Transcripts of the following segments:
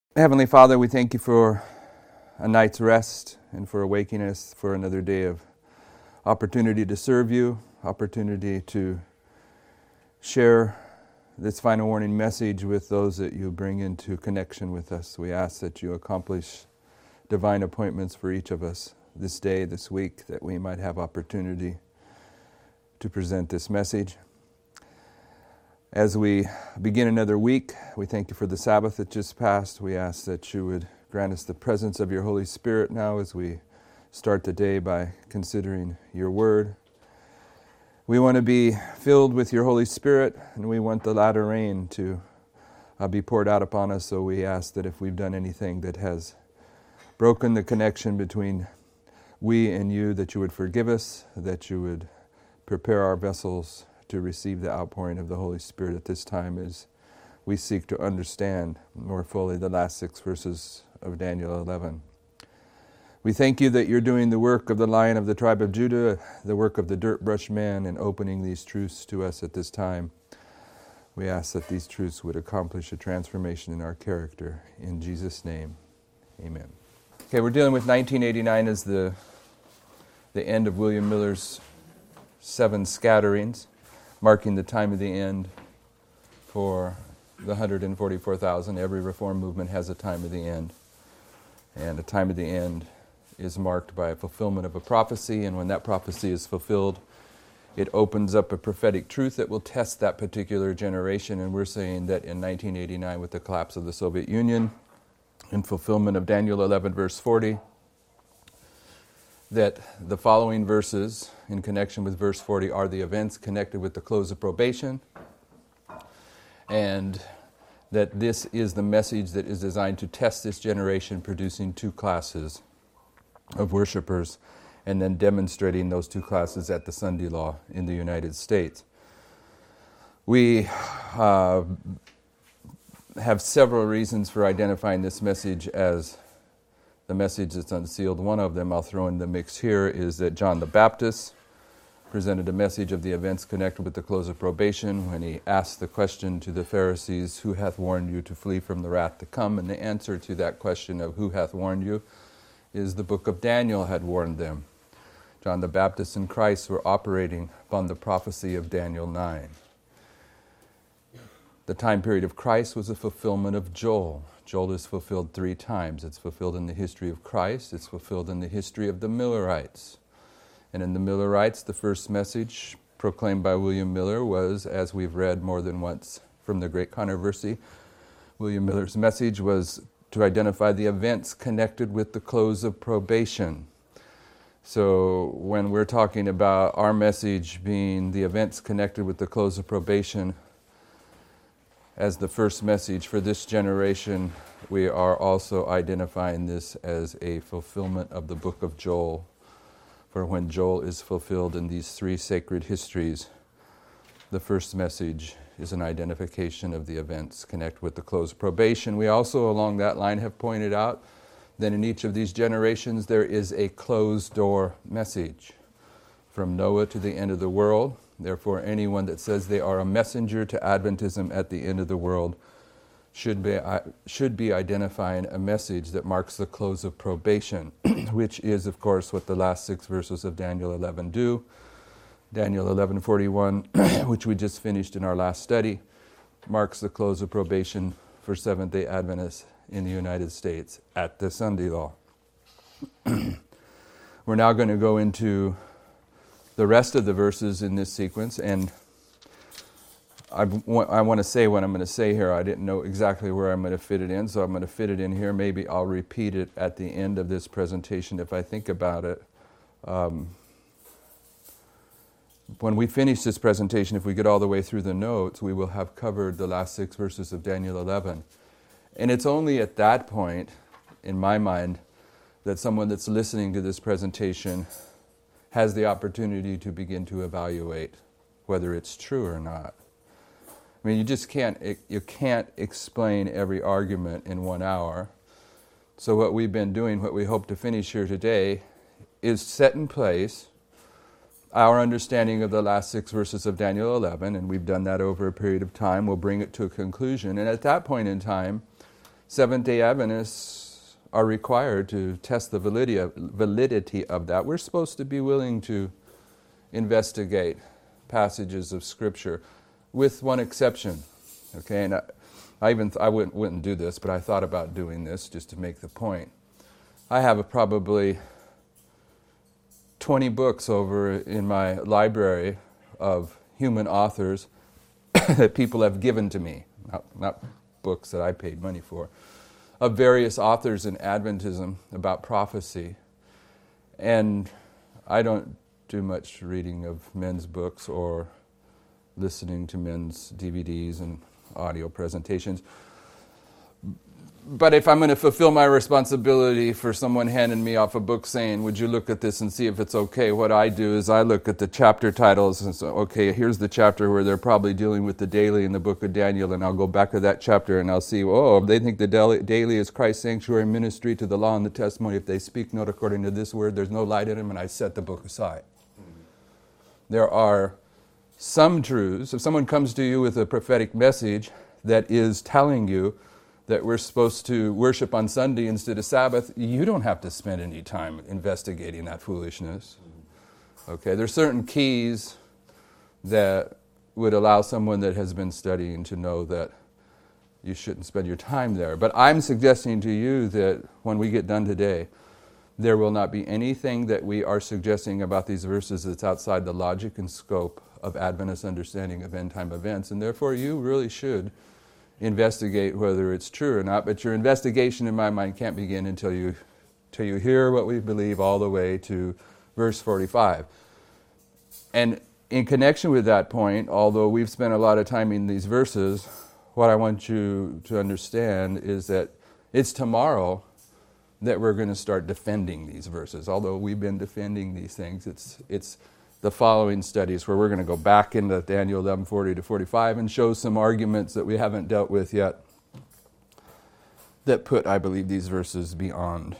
Heavenly Father, we thank you for a night's rest and for awakening us for another day of opportunity to serve you, opportunity to share this final warning message with those that you bring into connection with us. We ask that you accomplish divine appointments for each of us this day, this week, that we might have opportunity to present this message. As we begin another week, we thank you for the Sabbath that just passed. We ask that you would grant us the presence of your Holy Spirit now as we start the day by considering your word. We want to be filled with your Holy Spirit, and we want the latter rain to be poured out upon us. So we ask that if we've done anything that has broken the connection between we and you, that you would forgive us, that you would prepare our vessels to receive the outpouring of the Holy Spirit at this time as we seek to understand more fully the last 6 verses of Daniel 11. We thank you that you're doing the work of the Lion of the tribe of Judah, the work of the dirt brush man, and opening these truths to us at this time. We ask that these truths would accomplish a transformation in our character. In Jesus' name, amen. Okay, we're dealing with 1989 as the end of William Miller's 7 scatterings, marking the time of the end for the 144,000. Every reform movement has a time of the end. And the time of the end is marked by a fulfillment of a prophecy, and when that prophecy is fulfilled, it opens up a prophetic truth that will test that particular generation. And we're saying that in 1989, with the collapse of the Soviet Union, in fulfillment of Daniel 11, verse 40, that the following verses in connection with verse 40 are the events connected with the close of probation, and that this is the message that is designed to test this generation, producing 2 classes of worshipers and then demonstrating those 2 classes at the Sunday law in the United States. We have several reasons for identifying this message as the message that's unsealed. One of them I'll throw in the mix here is that John the Baptist presented a message of the events connected with the close of probation when he asked the question to the Pharisees, "Who hath warned you to flee from the wrath to come?" And the answer to that question of who hath warned you is the book of Daniel had warned them. John the Baptist and Christ were operating upon the prophecy of Daniel 9. The time period of Christ was a fulfillment of Joel. Joel is fulfilled 3 times. It's fulfilled in the history of Christ. It's fulfilled in the history of the Millerites. And in the Millerites, the first message proclaimed by William Miller was, as we've read more than once from the Great Controversy, William Miller's message was to identify the events connected with the close of probation. So when we're talking about our message being the events connected with the close of probation, as the first message for this generation, we are also identifying this as a fulfillment of the book of Joel. For when Joel is fulfilled in these 3 sacred histories, the first message is an identification of the events connected with the close of probation. We also, along that line, have pointed out that in each of these generations there is a closed door message. From Noah to the end of the world. Therefore, anyone that says they are a messenger to Adventism at the end of the world should be identifying a message that marks the close of probation, which is, of course, what the last 6 verses of Daniel 11 do. Daniel 11:41, which we just finished in our last study, marks the close of probation for Seventh-day Adventists in the United States at the Sunday law. We're now going to go into the rest of the verses in this sequence, and I want to say what I'm going to say here. I didn't know exactly where I'm going to fit it in, so I'm going to fit it in here. Maybe I'll repeat it at the end of this presentation if I think about it. When we finish this presentation, if we get all the way through the notes, we will have covered the last 6 verses of Daniel 11. And it's only at that point, in my mind, that someone that's listening to this presentation has the opportunity to begin to evaluate whether it's true or not. I mean, you can't explain every argument in 1 hour. So what we've been doing, what we hope to finish here today, is set in place our understanding of the last 6 verses of Daniel 11, and we've done that over a period of time. We'll bring it to a conclusion. And at that point in time, Seventh-day Adventists are required to test the validity of that. We're supposed to be willing to investigate passages of Scripture, with one exception. Okay, and I wouldn't do this, but I thought about doing this just to make the point. I have probably 20 books over in my library of human authors that people have given to me, not books that I paid money for, of various authors in Adventism about prophecy. And I don't do much reading of men's books or listening to men's DVDs and audio presentations. But if I'm going to fulfill my responsibility for someone handing me off a book saying, would you look at this and see if it's okay, what I do is I look at the chapter titles and say, okay, here's the chapter where they're probably dealing with the daily in the book of Daniel, and I'll go back to that chapter and I'll see, they think the daily is Christ's sanctuary ministry to the law and the testimony. If they speak not according to this word, there's no light in them, and I set the book aside. There are some truths. If someone comes to you with a prophetic message that is telling you that we're supposed to worship on Sunday instead of Sabbath, you don't have to spend any time investigating that foolishness. Okay, there's certain keys that would allow someone that has been studying to know that you shouldn't spend your time there. But I'm suggesting to you that when we get done today, there will not be anything that we are suggesting about these verses that's outside the logic and scope of Adventist understanding of end-time events, and therefore you really should investigate whether it's true or not. But your investigation, in my mind, can't begin until you hear what we believe all the way to verse 45. And in connection with that point, although we've spent a lot of time in these verses, what I want you to understand is that it's tomorrow that we're going to start defending these verses. Although we've been defending these things, it's the following studies where we're going to go back into Daniel 11:40 to 45 and show some arguments that we haven't dealt with yet that put, I believe, these verses beyond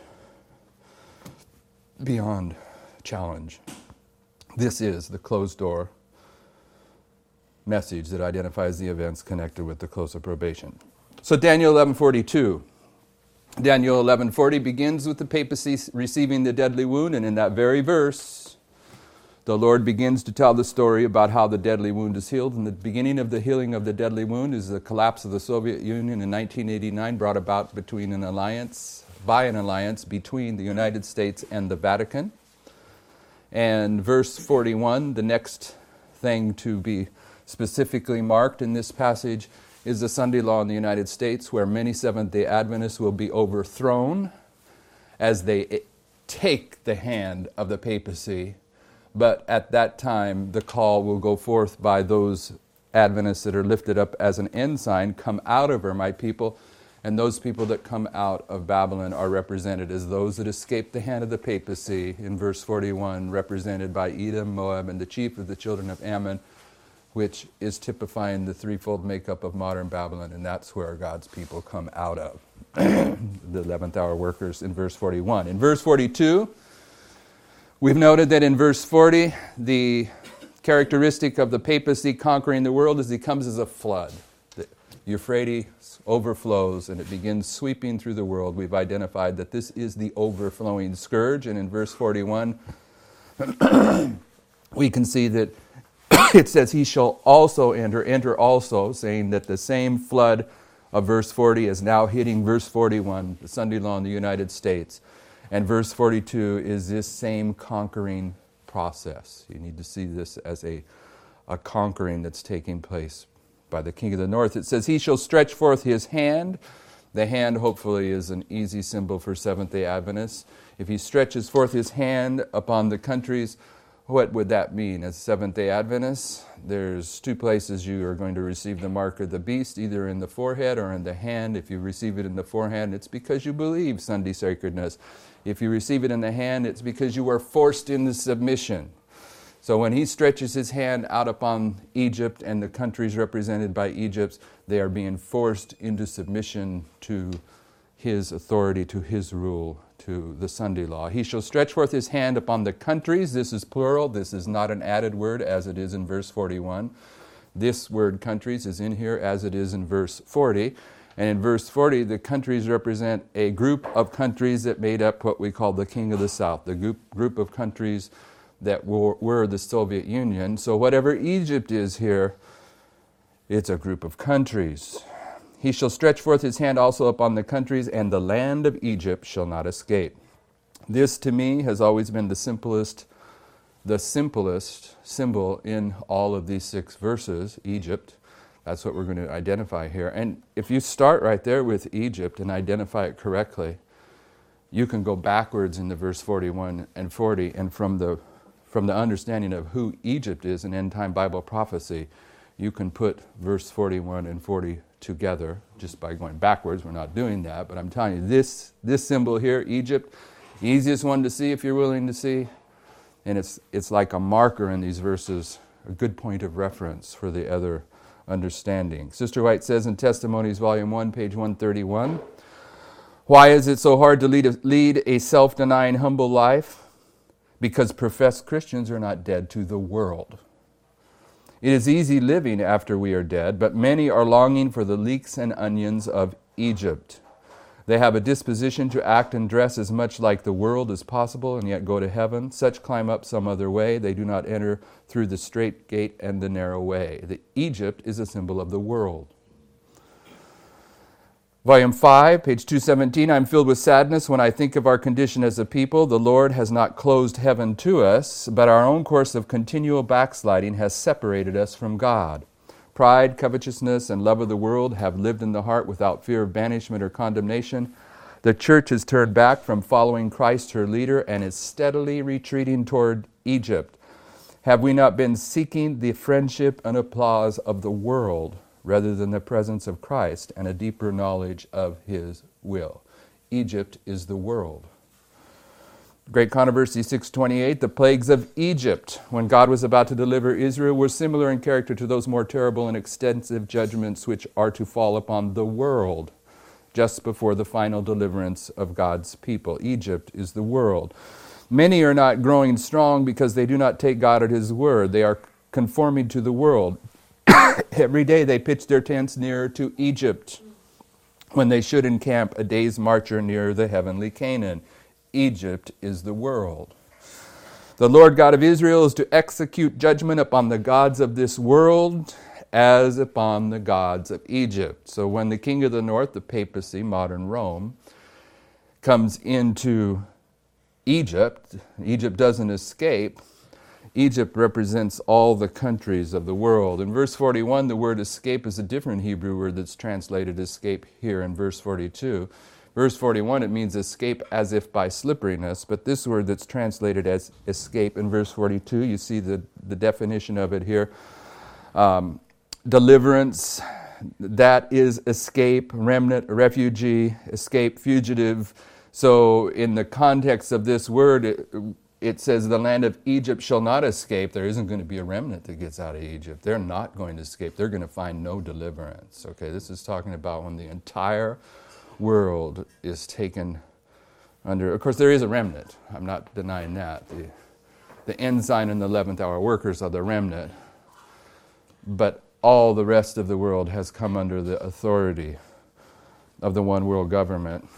challenge. This is the closed door message that identifies the events connected with the close of probation. So Daniel 11:42. Daniel 11:40 begins with the papacy receiving the deadly wound, and in that very verse, the Lord begins to tell the story about how the deadly wound is healed. And the beginning of the healing of the deadly wound is the collapse of the Soviet Union in 1989, brought about by an alliance between the United States and the Vatican. And verse 41, the next thing to be specifically marked in this passage, is the Sunday law in the United States, where many Seventh-day Adventists will be overthrown as they take the hand of the papacy. But at that time, the call will go forth by those Adventists that are lifted up as an ensign, come out of her, my people. And those people that come out of Babylon are represented as those that escaped the hand of the papacy, in verse 41, represented by Edom, Moab, and the chief of the children of Ammon, which is typifying the threefold makeup of modern Babylon, and that's where God's people come out of. The 11th hour workers in verse 41. In verse 42, we've noted that in verse 40, the characteristic of the papacy conquering the world is it comes as a flood. The Euphrates overflows and it begins sweeping through the world. We've identified that this is the overflowing scourge, and in verse 41, we can see that it says, he shall also enter also, saying that the same flood of verse 40 is now hitting verse 41, the Sunday law in the United States. And verse 42 is this same conquering process. You need to see this as a conquering that's taking place by the king of the north. It says, he shall stretch forth his hand. The hand, hopefully, is an easy symbol for Seventh-day Adventists. If he stretches forth his hand upon the countries, what would that mean? As Seventh-day Adventists, there's two places you are going to receive the mark of the beast, either in the forehead or in the hand. If you receive it in the forehead, it's because you believe Sunday sacredness. If you receive it in the hand, it's because you are forced into submission. So when he stretches his hand out upon Egypt and the countries represented by Egypt, they are being forced into submission to his authority, to his rule, to the Sunday law. He shall stretch forth his hand upon the countries. This is plural. This is not an added word as it is in verse 41. This word countries is in here as it is in verse 40. And in verse 40, the countries represent a group of countries that made up what we call the King of the South, the group of countries that were the Soviet Union. So whatever Egypt is here, it's a group of countries. He shall stretch forth his hand also upon the countries, and the land of Egypt shall not escape. This, to me, has always been the simplest symbol in all of these 6 verses, Egypt. That's what we're going to identify here. And if you start right there with Egypt and identify it correctly, you can go backwards into verse 41 and 40, and from the understanding of who Egypt is in end-time Bible prophecy, you can put verse 41 and 40 together just by going backwards. We're not doing that, but I'm telling you, this symbol here, Egypt, easiest one to see if you're willing to see, and it's like a marker in these verses, a good point of reference for the other understanding. Sister White says in Testimonies, Volume 1, page 131, why is it so hard to lead a self-denying, humble life? Because professed Christians are not dead to the world. It is easy living after we are dead, but many are longing for the leeks and onions of Egypt. They have a disposition to act and dress as much like the world as possible and yet go to heaven. Such climb up some other way. They do not enter through the straight gate and the narrow way. The Egypt is a symbol of the world. Volume 5, page 217, I'm filled with sadness when I think of our condition as a people. The Lord has not closed heaven to us, but our own course of continual backsliding has separated us from God. Pride, covetousness, and love of the world have lived in the heart without fear of banishment or condemnation. The church has turned back from following Christ, her leader, and is steadily retreating toward Egypt. Have we not been seeking the friendship and applause of the world rather than the presence of Christ and a deeper knowledge of His will? Egypt is the world. Great Controversy 628, the plagues of Egypt, when God was about to deliver Israel, were similar in character to those more terrible and extensive judgments which are to fall upon the world just before the final deliverance of God's people. Egypt is the world. Many are not growing strong because they do not take God at His word. They are conforming to the world. Every day they pitch their tents nearer to Egypt when they should encamp a day's march or nearer the heavenly Canaan. Egypt is the world. The Lord God of Israel is to execute judgment upon the gods of this world as upon the gods of Egypt. So when the king of the north, the papacy, modern Rome, comes into Egypt, Egypt doesn't escape. Egypt represents all the countries of the world. In verse 41, the word escape is a different Hebrew word that's translated escape here in verse 42. Verse 41, it means escape as if by slipperiness, but this word that's translated as escape in verse 42, you see the definition of it here. Deliverance, that is escape, remnant, refugee, escape, fugitive. So in the context of this word, it says the land of Egypt shall not escape. There isn't going to be a remnant that gets out of Egypt. They're not going to escape. They're going to find no deliverance. Okay, this is talking about when the entire world is taken under. Of course, there is a remnant. I'm not denying that. The ensign and the 11th hour workers are the remnant. But all the rest of the world has come under the authority of the one world government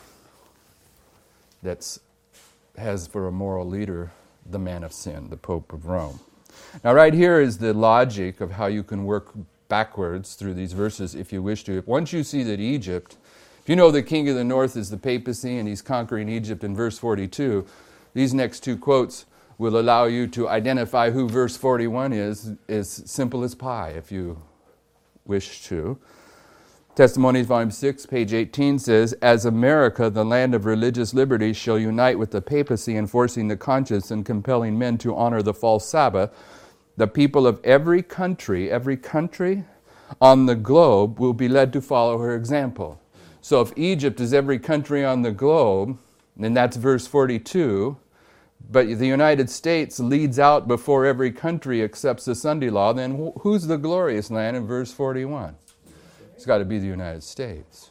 that has for a moral leader the man of sin, the Pope of Rome. Now right here is the logic of how you can work backwards through these verses if you wish to. Once you see that Egypt, if you know the king of the north is the papacy and he's conquering Egypt in verse 42, these next 2 quotes will allow you to identify who verse 41 is simple as pie if you wish to. Testimonies, Volume 6, page 18 says, as America, the land of religious liberty, shall unite with the papacy in forcing the conscience and compelling men to honor the false Sabbath, the people of every country on the globe will be led to follow her example. So if Egypt is every country on the globe, and that's verse 42, but the United States leads out before every country accepts the Sunday law, then who's the glorious land in verse 41? It's got to be the United States.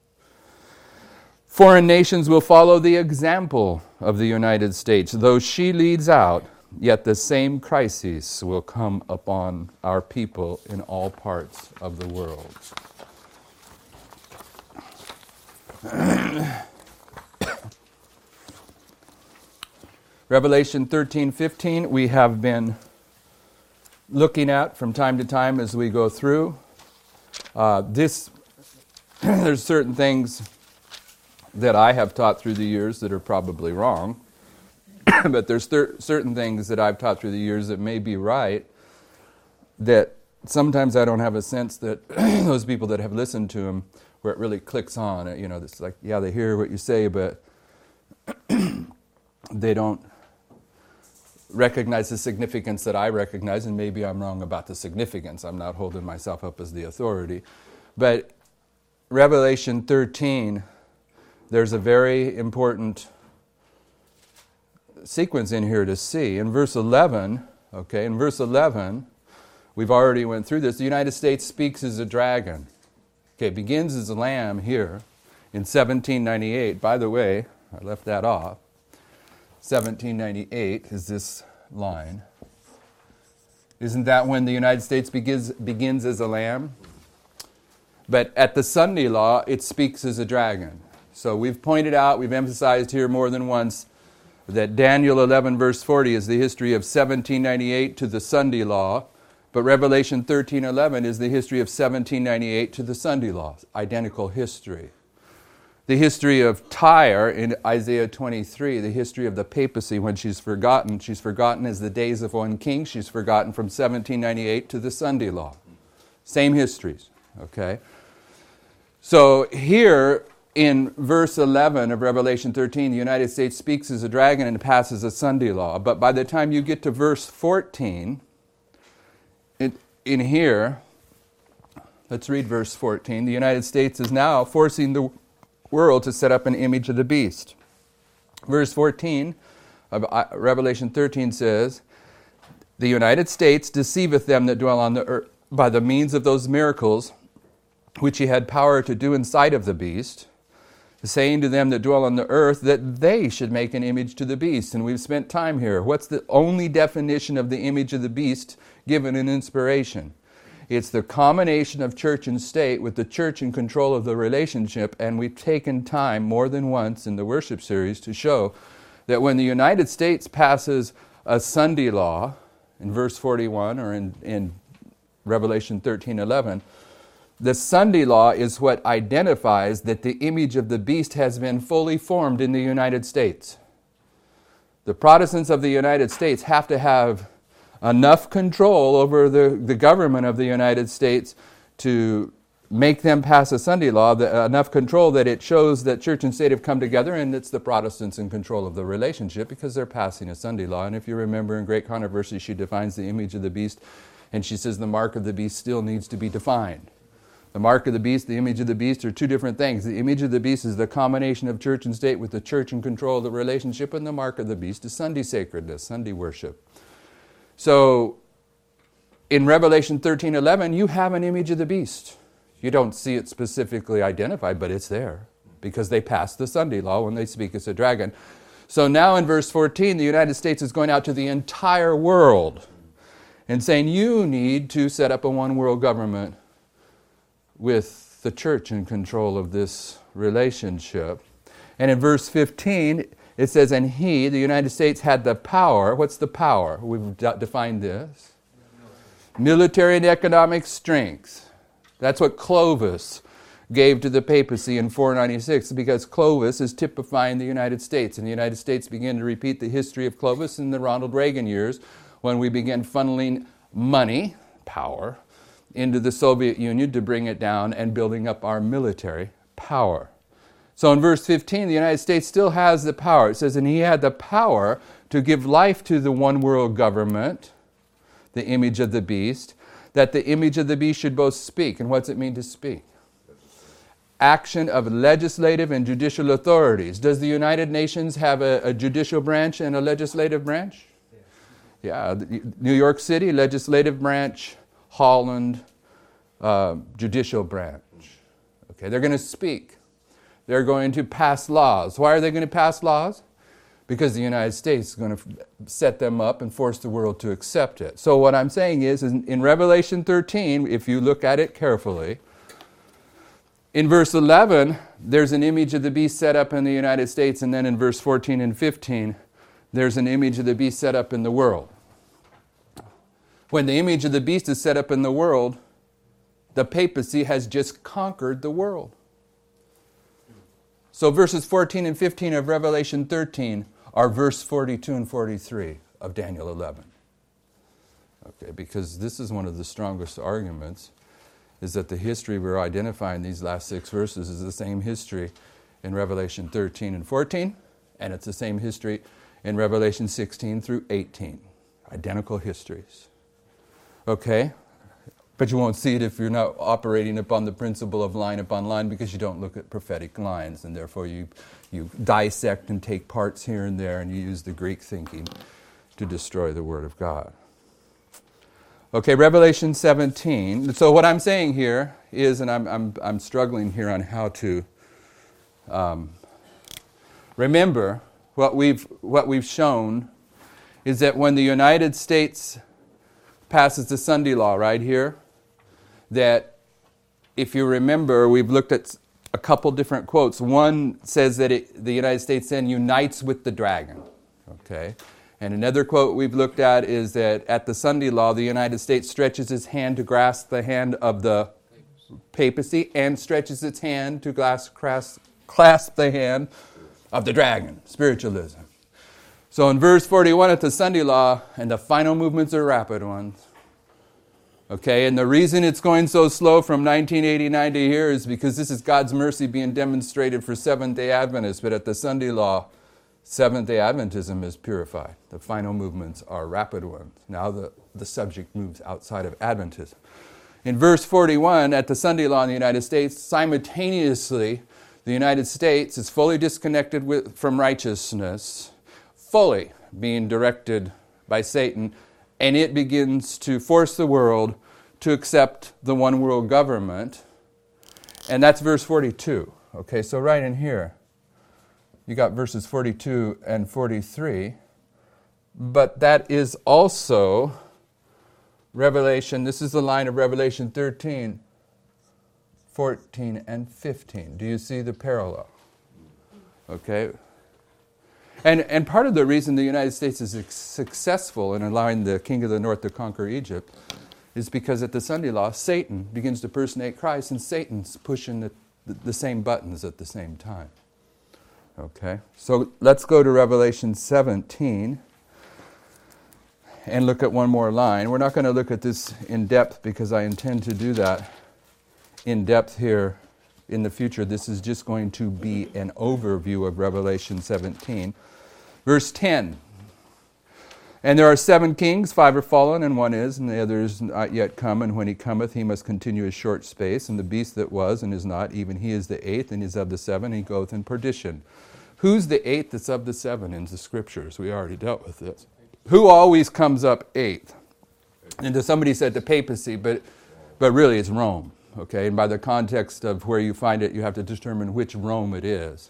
Foreign nations will follow the example of the United States. Though she leads out, yet the same crises will come upon our people in all parts of the world. Revelation 13:15 we have been looking at from time to time as we go through. There's certain things that I have taught through the years that are probably wrong, but there's certain things that I've taught through the years that may be right, that sometimes I don't have a sense that those people that have listened to them, where it really clicks on, it's like, yeah, they hear what you say, but they don't recognize the significance that I recognize, and maybe I'm wrong about the significance. I'm not holding myself up as the authority. But Revelation 13, there's a very important sequence in here to see. In verse 11, we've already went through this. The United States speaks as a dragon. Okay, it begins as a lamb here in 1798. By the way, I left that off. 1798 is this line. Isn't that when the United States begins as a lamb? But at the Sunday law, it speaks as a dragon. So we've pointed out, we've emphasized here more than once, that Daniel 11 verse 40 is the history of 1798 to the Sunday law, but Revelation 13:11 is the history of 1798 to the Sunday law. Identical history. The history of Tyre in Isaiah 23, the history of the papacy when she's forgotten as the days of one king. She's forgotten from 1798 to the Sunday law. Same histories, okay? So here in verse 11 of Revelation 13, the United States speaks as a dragon and passes a Sunday law. But by the time you get to verse 14, in here, let's read verse 14. The United States is now forcing the world to set up an image of the beast. Verse 14 of Revelation 13 says, "The United States deceiveth them that dwell on the earth by the means of those miracles which he had power to do in sight of the beast, saying to them that dwell on the earth that they should make an image to the beast." And we've spent time here. What's the only definition of the image of the beast given in inspiration? It's the combination of church and state with the church in control of the relationship, and we've taken time more than once in the worship series to show that when the United States passes a Sunday law, in verse 41 or in Revelation 13:11, the Sunday law is what identifies that the image of the beast has been fully formed in the United States. The Protestants of the United States have to have enough control over the government of the United States to make them pass a Sunday law, enough control that it shows that church and state have come together, and it's the Protestants in control of the relationship because they're passing a Sunday law. And if you remember in Great Controversy, she defines the image of the beast, and she says the mark of the beast still needs to be defined. The mark of the beast, the image of the beast are two different things. The image of the beast is the combination of church and state with the church in control of the relationship, and the mark of the beast is Sunday sacredness, Sunday worship. So, in Revelation 13:11, you have an image of the beast. You don't see it specifically identified, but it's there because they passed the Sunday law when they speak as a dragon. So now in verse 14, the United States is going out to the entire world and saying, you need to set up a one world government with the church in control of this relationship. And in verse 15, it says, and he, the United States, had the power. What's the power? We've defined this. Military and economic strength. That's what Clovis gave to the papacy in 496, because Clovis is typifying the United States. And the United States began to repeat the history of Clovis in the Ronald Reagan years when we began funneling money, power, into the Soviet Union to bring it down and building up our military power. So in verse 15, the United States still has the power. It says, and he had the power to give life to the one world government, the image of the beast, that the image of the beast should both speak. And what's it mean to speak? Action of legislative and judicial authorities. Does the United Nations have a judicial branch and a legislative branch? Yeah, New York City, legislative branch, Holland, judicial branch. Okay, they're going to speak. They're going to pass laws. Why are they going to pass laws? Because the United States is going to set them up and force the world to accept it. So what I'm saying is in Revelation 13, if you look at it carefully, In verse 11, there's an image of the beast set up in the United States, and then in verse 14 and 15, there's an image of the beast set up in the world. When the image of the beast is set up in the world, the papacy has just conquered the world. So verses 14 and 15 of Revelation 13 are verse 42 and 43 of Daniel 11. Okay, because this is one of the strongest arguments, is that the history we're identifying these last 6 verses is the same history in Revelation 13 and 14, and it's the same history in Revelation 16 through 18. Identical histories. Okay? But you won't see it if you're not operating upon the principle of line upon line, because you don't look at prophetic lines, and therefore you dissect and take parts here and there, and you use the Greek thinking to destroy the Word of God. Okay, Revelation 17. So what I'm saying here is, and I'm struggling here on how to remember what we've shown, is that when the United States passes the Sunday law right here, that if you remember, we've looked at a couple different quotes. One says that the United States then unites with the dragon. Okay. And another quote we've looked at is that at the Sunday law, the United States stretches its hand to grasp the hand of the papacy and stretches its hand to clasp the hand of the dragon, spiritualism. So in verse 41 at the Sunday law, and the final movements are rapid ones. Okay, and the reason it's going so slow from 1989 to here is because this is God's mercy being demonstrated for Seventh-day Adventists, but at the Sunday law, Seventh-day Adventism is purified. The final movements are rapid ones. Now the subject moves outside of Adventism. In verse 41, at the Sunday law in the United States, simultaneously, the United States is fully disconnected from righteousness, fully being directed by Satan, and it begins to force the world to accept the one world government. And that's verse 42. Okay, so right in here, you got verses 42 and 43. But that is also Revelation. This is the line of Revelation 13, 14, and 15. Do you see the parallel? Okay. And part of the reason the United States is successful in allowing the king of the north to conquer Egypt is because at the Sunday law, Satan begins to personate Christ, and Satan's pushing the same buttons at the same time. Okay, so let's go to Revelation 17 and look at one more line. We're not going to look at this in depth because I intend to do that in depth here in the future. This is just going to be an overview of Revelation 17. Verse 10. And there are 7 kings, 5 are fallen, and 1 is, and the other is not yet come. And when he cometh, he must continue a short space. And the beast that was and is not, even he is the 8th, and is of the 7, and he goeth in perdition. Who's the 8th that's of the 7 in the Scriptures? We already dealt with this. Who always comes up 8th? And somebody said the papacy, but really it's Rome. Okay, and by the context of where you find it, you have to determine which Rome it is.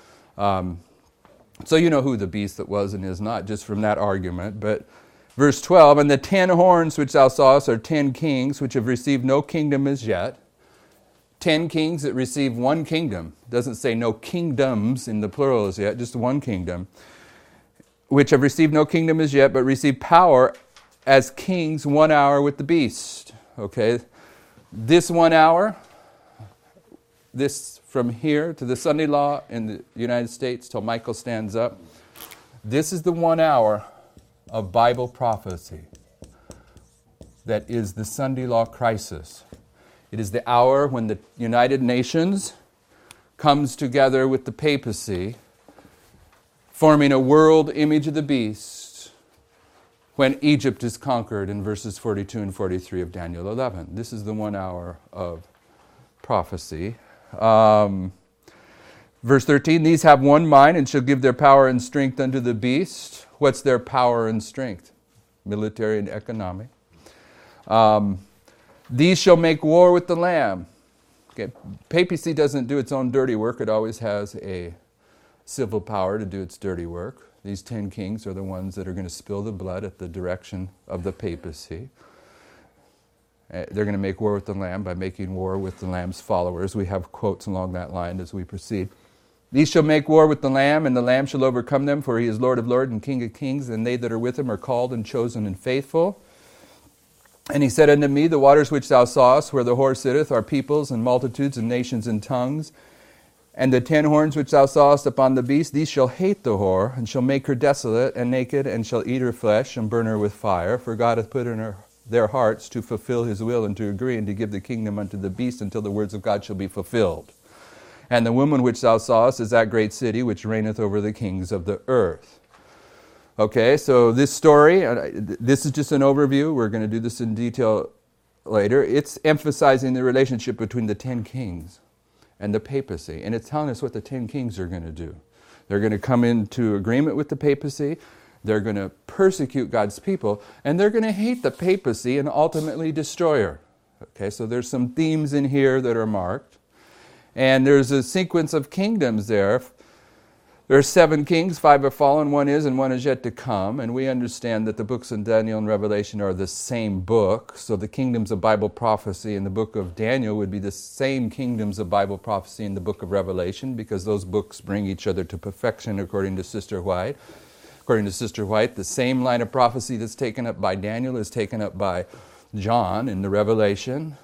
So you know who the beast that was and is not, just from that argument. But verse 12, and the 10 horns which thou sawest are 10 kings, which have received no kingdom as yet. 10 kings that receive one kingdom. It doesn't say no kingdoms in the plural as yet, just one kingdom. Which have received no kingdom as yet, but receive power as kings 1 hour with the beast. Okay, this 1 hour, this from here to the Sunday law in the United States till Michael stands up, this is the 1 hour of Bible prophecy that is the Sunday law crisis. It is the hour when the United Nations comes together with the papacy, forming a world image of the beast, when Egypt is conquered in verses 42 and 43 of Daniel 11. This is the 1 hour of prophecy. Verse 13, these have one mind and shall give their power and strength unto the beast. What's their power and strength? Military and economic. These shall make war with the Lamb. Okay. Papacy doesn't do its own dirty work. It always has a civil power to do its dirty work. These 10 kings are the ones that are going to spill the blood at the direction of the papacy. They're going to make war with the Lamb by making war with the Lamb's followers. We have quotes along that line as we proceed. These shall make war with the Lamb, and the Lamb shall overcome them, for he is Lord of lords and King of kings, and they that are with him are called and chosen and faithful. And he said unto me, the waters which thou sawest, where the whore sitteth, are peoples and multitudes and nations and tongues. And the 10 horns which thou sawest upon the beast, these shall hate the whore, and shall make her desolate and naked, and shall eat her flesh, and burn her with fire. For God hath put in their hearts to fulfill his will, and to agree, and to give the kingdom unto the beast, until the words of God shall be fulfilled. And the woman which thou sawest is that great city, which reigneth over the kings of the earth. Okay, so this story, this is just an overview. We're going to do this in detail later. It's emphasizing the relationship between the 10 kings and the papacy. And it's telling us what the 10 kings are going to do. They're going to come into agreement with the papacy. They're going to persecute God's people. And they're going to hate the papacy and ultimately destroy her. Okay, so there's some themes in here that are marked. And there's a sequence of kingdoms there. There are 7 kings, 5 are fallen, 1 is, and 1 is yet to come. And we understand that the books of Daniel and Revelation are the same book. So the kingdoms of Bible prophecy in the book of Daniel would be the same kingdoms of Bible prophecy in the book of Revelation, because those books bring each other to perfection, according to Sister White. According to Sister White, the same line of prophecy that's taken up by Daniel is taken up by John in the Revelation.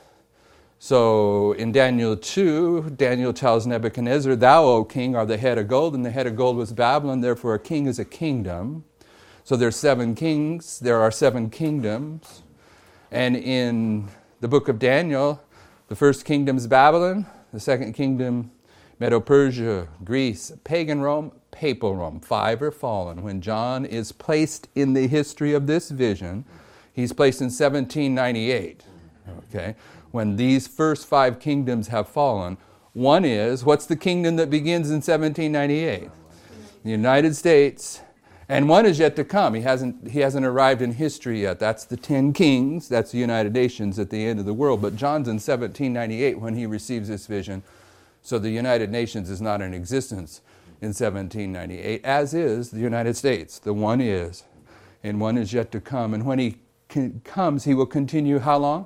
So in Daniel 2, Daniel tells Nebuchadnezzar, thou, O king, are the head of gold, and the head of gold was Babylon, therefore a king is a kingdom. So there's 7 kings, there are 7 kingdoms. And in the book of Daniel, the first kingdom is Babylon, the second kingdom, Medo-Persia, Greece, pagan Rome, papal Rome. 5 are fallen. When John is placed in the history of this vision, he's placed in 1798. Okay? When these first 5 kingdoms have fallen, one is, what's the kingdom that begins in 1798? The United States. And one is yet to come. He hasn't arrived in history yet. That's the 10 kings. That's the United Nations at the end of the world. But John's in 1798 when he receives this vision. So the United Nations is not in existence in 1798, as is the United States. The one is, and one is yet to come. And when he comes, he will continue how long?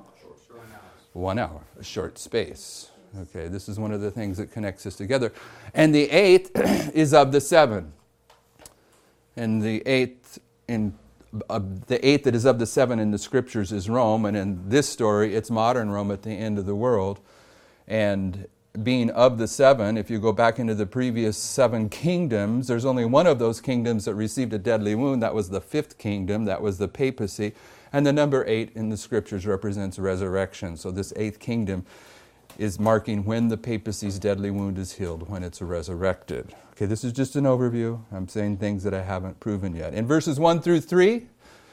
1 hour, a short space. Okay, this is one of the things that connects us together. And the 8th is of the 7. And the 8th that is of the 7 in the scriptures is Rome. And in this story, it's modern Rome at the end of the world. And being of the 7, if you go back into the previous 7 kingdoms, there's only one of those kingdoms that received a deadly wound. That was the 5th kingdom. That was the papacy. And the number 8 in the scriptures represents resurrection. So this 8th kingdom is marking when the papacy's deadly wound is healed, when it's resurrected. Okay, this is just an overview. I'm saying things that I haven't proven yet. In verses 1 through 3,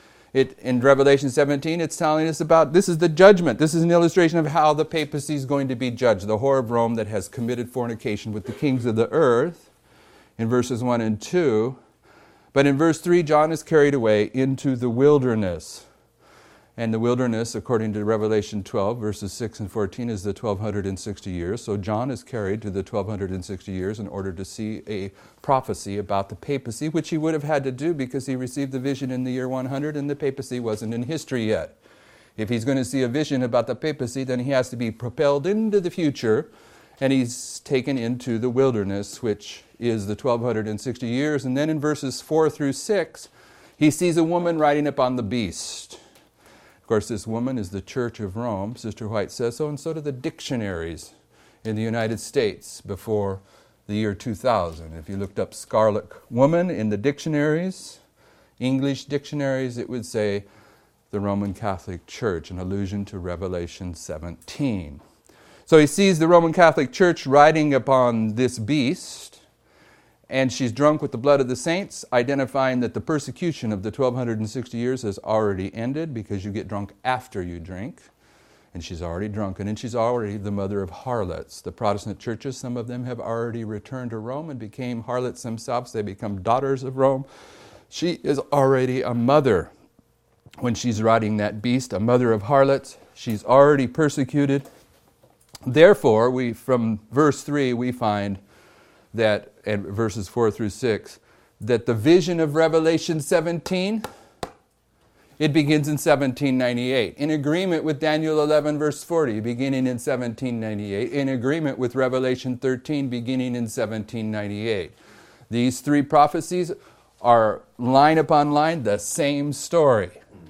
in Revelation 17, it's telling us about, this is the judgment. This is an illustration of how the papacy is going to be judged. The whore of Rome that has committed fornication with the kings of the earth, in verses 1 and 2. But in verse 3, John is carried away into the wilderness. And the wilderness, according to Revelation 12, verses 6 and 14, is the 1260 years. So John is carried to the 1260 years in order to see a prophecy about the papacy, which he would have had to do because he received the vision in the year 100 and the papacy wasn't in history yet. If he's going to see a vision about the papacy, then he has to be propelled into the future, and he's taken into the wilderness, which is the 1260 years. And then in verses 4 through 6, he sees a woman riding upon the beast. Of course, this woman is the Church of Rome. Sister White says so, and so do the dictionaries in the United States before the year 2000. If you looked up Scarlet Woman in the dictionaries, English dictionaries, it would say the Roman Catholic Church, an allusion to Revelation 17. So he sees the Roman Catholic Church riding upon this beast, and she's drunk with the blood of the saints, identifying that the persecution of the 1260 years has already ended because you get drunk after you drink. And she's already drunken, and she's already the mother of harlots. The Protestant churches, some of them have already returned to Rome and became harlots themselves. They become daughters of Rome. She is already a mother when she's riding that beast, a mother of harlots. She's already persecuted. Therefore, from verse 3, we find that, and verses 4 through 6, that the vision of Revelation 17 It begins in 1798, in agreement with Daniel 11, verse 40, beginning in 1798, in agreement with Revelation 13, beginning in 1798. These three prophecies are line upon line the same story.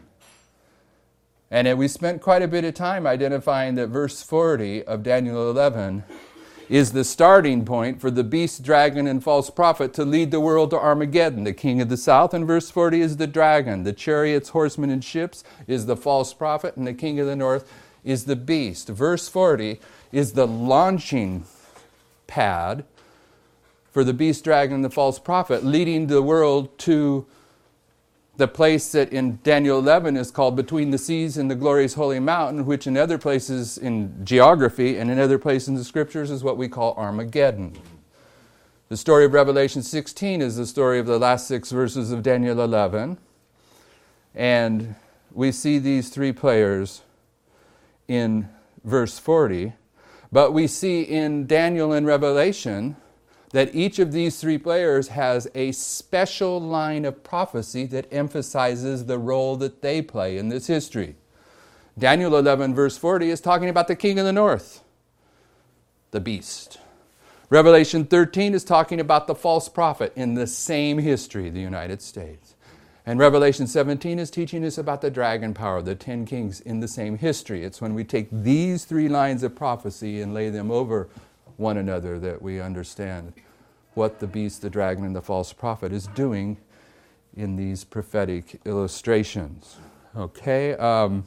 And we spent quite a bit of time identifying that verse 40 of Daniel 11 is the starting point for the beast, dragon, and false prophet to lead the world to Armageddon. The king of the south in verse 40 is the dragon. The chariots, horsemen, and ships is the false prophet, and the king of the north is the beast. Verse 40 is the launching pad for the beast, dragon, and the false prophet, leading the world to the place that in Daniel 11 is called Between the Seas and the Glorious Holy Mountain, which in other places in geography and in other places in the Scriptures is what we call Armageddon. The story of Revelation 16 is the story of the last 6 verses of Daniel 11. And we see these three players in verse 40. But we see in Daniel and Revelation that each of these three players has a special line of prophecy that emphasizes the role that they play in this history. Daniel 11, verse 40 is talking about the king of the north, the beast. Revelation 13 is talking about the false prophet in the same history, the United States. And Revelation 17 is teaching us about the dragon power, the 10 kings in the same history. It's when we take these three lines of prophecy and lay them over one another that we understand what the beast, the dragon, and the false prophet is doing in these prophetic illustrations. Okay,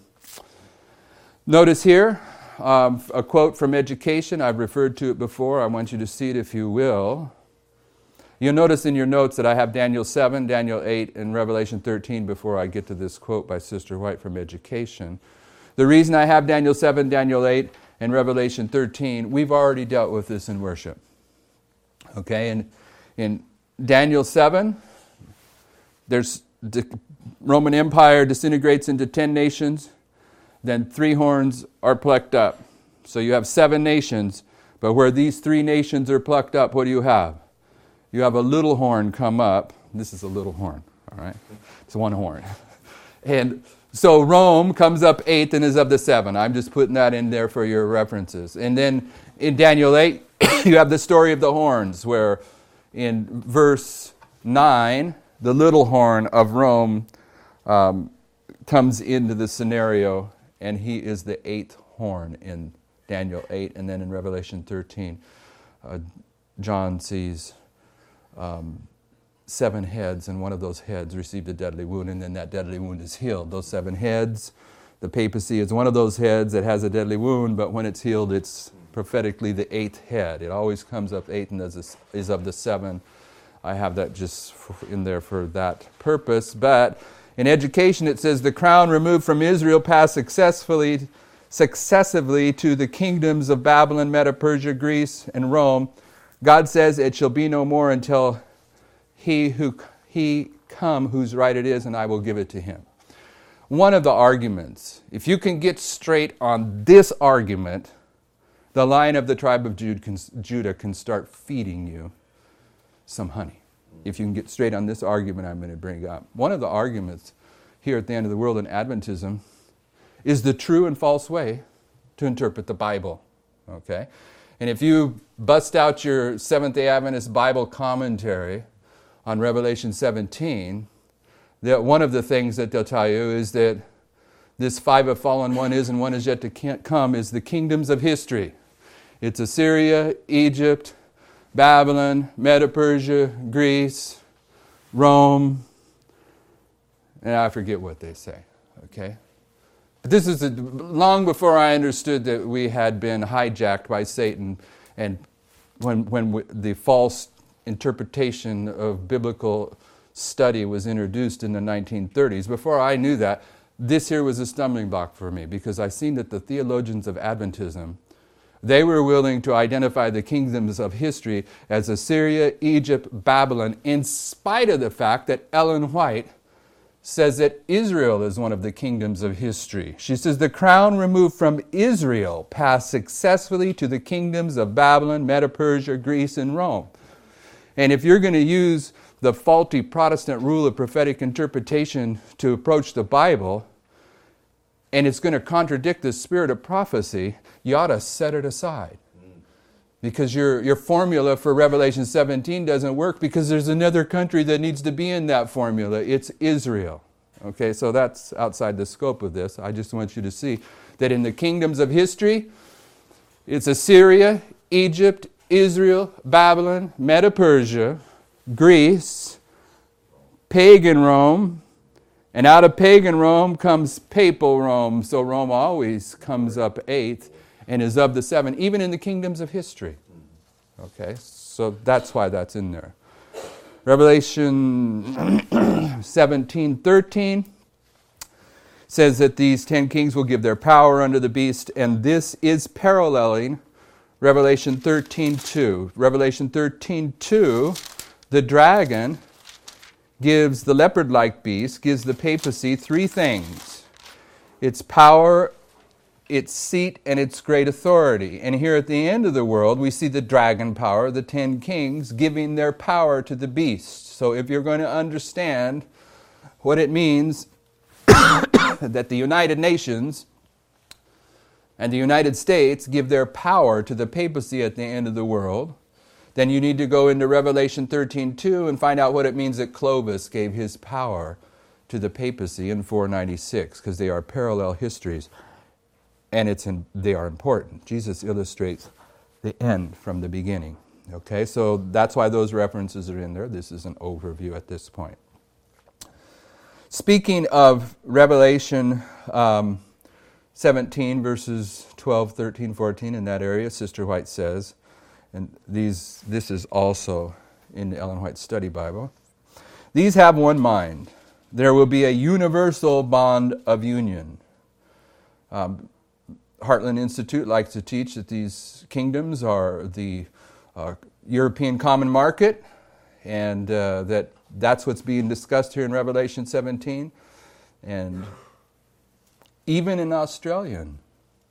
notice here a quote from Education. I've referred to it before. I want you to see it if you will. You'll notice in your notes that I have Daniel 7, Daniel 8, and Revelation 13 before I get to this quote by Sister White from Education. The reason I have Daniel 7, Daniel 8, and Revelation 13, we've already dealt with this in worship. Okay, and in Daniel 7, there's the Roman Empire disintegrates into 10 nations, then 3 horns are plucked up. So you have 7 nations, but where these 3 nations are plucked up, what do you have? You have a little horn come up. This is a little horn, all right? It's one horn. And so Rome comes up 8th and is of the 7. I'm just putting that in there for your references. And then in Daniel 8, you have the story of the horns, where in verse 9, the little horn of Rome comes into the scenario, and he is the 8th horn in Daniel 8. And then in Revelation 13, John sees 7 heads, and one of those heads received a deadly wound, and then that deadly wound is healed. Those 7 heads, the papacy is one of those heads that has a deadly wound, but when it's healed, it's prophetically the 8th head. It always comes up 8 and is of the 7. I have that just in there for that purpose. But in Education, it says, the crown removed from Israel passed successively to the kingdoms of Babylon, Medo, Persia, Greece, and Rome. God says it shall be no more until he come whose right it is, and I will give it to him. One of the arguments, if you can get straight on this argument, the Lion of the tribe of Judah can start feeding you some honey. If you can get straight on this argument I'm going to bring up. One of the arguments here at the end of the world in Adventism is the true and false way to interpret the Bible. Okay? And if you bust out your Seventh-day Adventist Bible commentary on Revelation 17, that one of the things that they'll tell you is that this 5 have fallen, 1 is, and 1 is yet to come, is the kingdoms of history. It's Assyria, Egypt, Babylon, Medo-Persia, Greece, Rome, and I forget what they say, okay? But this is long before I understood that we had been hijacked by Satan, and when the false interpretation of biblical study was introduced in the 1930s. Before I knew that, this here was a stumbling block for me, because I seen that the theologians of Adventism, they were willing to identify the kingdoms of history as Assyria, Egypt, Babylon, in spite of the fact that Ellen White says that Israel is one of the kingdoms of history. She says the crown removed from Israel passed successfully to the kingdoms of Babylon, Medo-Persia, Greece, and Rome. And if you're going to use the faulty Protestant rule of prophetic interpretation to approach the Bible, and it's going to contradict the spirit of prophecy, you ought to set it aside. Because your formula for Revelation 17 doesn't work, because there's another country that needs to be in that formula. It's Israel. Okay, so that's outside the scope of this. I just want you to see that in the kingdoms of history, it's Assyria, Egypt, Israel, Babylon, Medo-Persia, Greece, pagan Rome, and out of pagan Rome comes papal Rome. So Rome always comes up eighth and is of the seven, even in the kingdoms of history. Okay, so that's why that's in there. Revelation 17:13 says that these 10 kings will give their power unto the beast, and this is paralleling Revelation 13:2. Revelation 13:2, the dragon gives the leopard-like beast, gives the papacy three things: its power, its seat, and its great authority. And here at the end of the world, we see the dragon power, the 10 kings, giving their power to the beast. So if you're going to understand what it means that the United Nations and the United States give their power to the papacy at the end of the world, then you need to go into Revelation 13:2 and find out what it means that Clovis gave his power to the papacy in 496, because they are parallel histories, and they are important. Jesus illustrates the end from the beginning. Okay, so that's why those references are in there. This is an overview at this point. Speaking of Revelation 17, verses 12, 13, 14, in that area, Sister White says, and this is also in the Ellen White Study Bible, these have one mind. There will be a universal bond of union. Heartland Institute likes to teach that these kingdoms are the European common market, and that's what's being discussed here in Revelation 17. And even in Australian,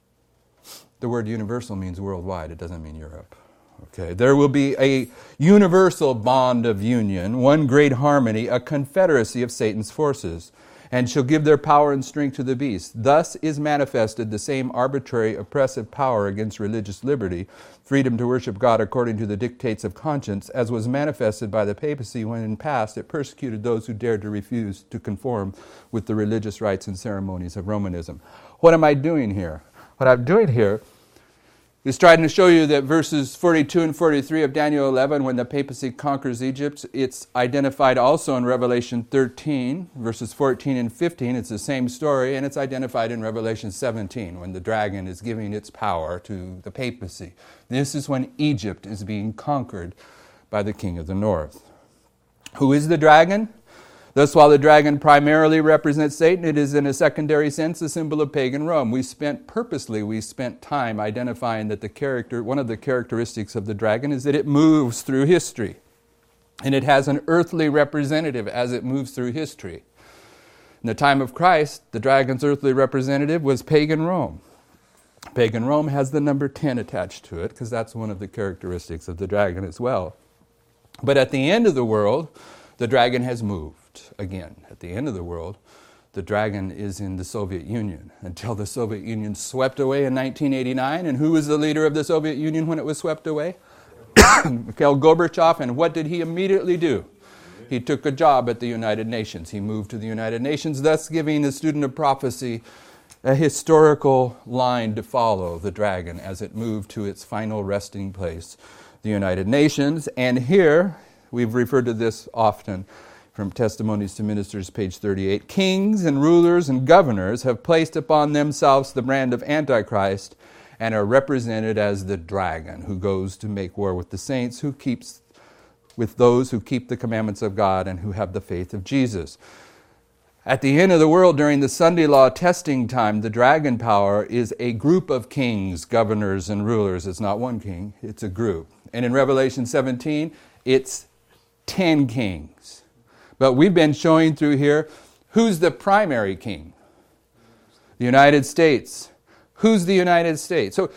the word universal means worldwide. It doesn't mean Europe. Okay, there will be a universal bond of union, one great harmony, a confederacy of Satan's forces, and shall give their power and strength to the beast. Thus is manifested the same arbitrary, oppressive power against religious liberty, freedom to worship God according to the dictates of conscience, as was manifested by the papacy when in past it persecuted those who dared to refuse to conform with the religious rites and ceremonies of Romanism. What am I doing here? What I'm doing here is trying to show you that verses 42 and 43 of Daniel 11, when the papacy conquers Egypt, it's identified also in Revelation 13, verses 14 and 15. It's the same story, and it's identified in Revelation 17, when the dragon is giving its power to the papacy. This is when Egypt is being conquered by the king of the north. Who is the dragon? Thus, while the dragon primarily represents Satan, it is in a secondary sense a symbol of pagan Rome. We spent time identifying that one of the characteristics of the dragon is that it moves through history. And it has an earthly representative as it moves through history. In the time of Christ, the dragon's earthly representative was pagan Rome. Pagan Rome has the number 10 attached to it, because that's one of the characteristics of the dragon as well. But at the end of the world, the dragon has moved. Again, at the end of the world, the dragon is in the Soviet Union until the Soviet Union swept away in 1989. And who was the leader of the Soviet Union when it was swept away? Mikhail Gorbachev. And what did he immediately do? He took a job at the United Nations. He moved to the United Nations, thus giving the student of prophecy a historical line to follow the dragon as it moved to its final resting place, the United Nations. And here, we've referred to this often, from Testimonies to Ministers, page 38, kings and rulers and governors have placed upon themselves the brand of Antichrist and are represented as the dragon who goes to make war with the saints, who keeps with those who keep the commandments of God and who have the faith of Jesus. At the end of the world, during the Sunday law testing time, the dragon power is a group of kings, governors, and rulers. It's not one king, it's a group. And in Revelation 17, it's 10 kings. But we've been showing through here, who's the primary king? The United States. Who's the United States? So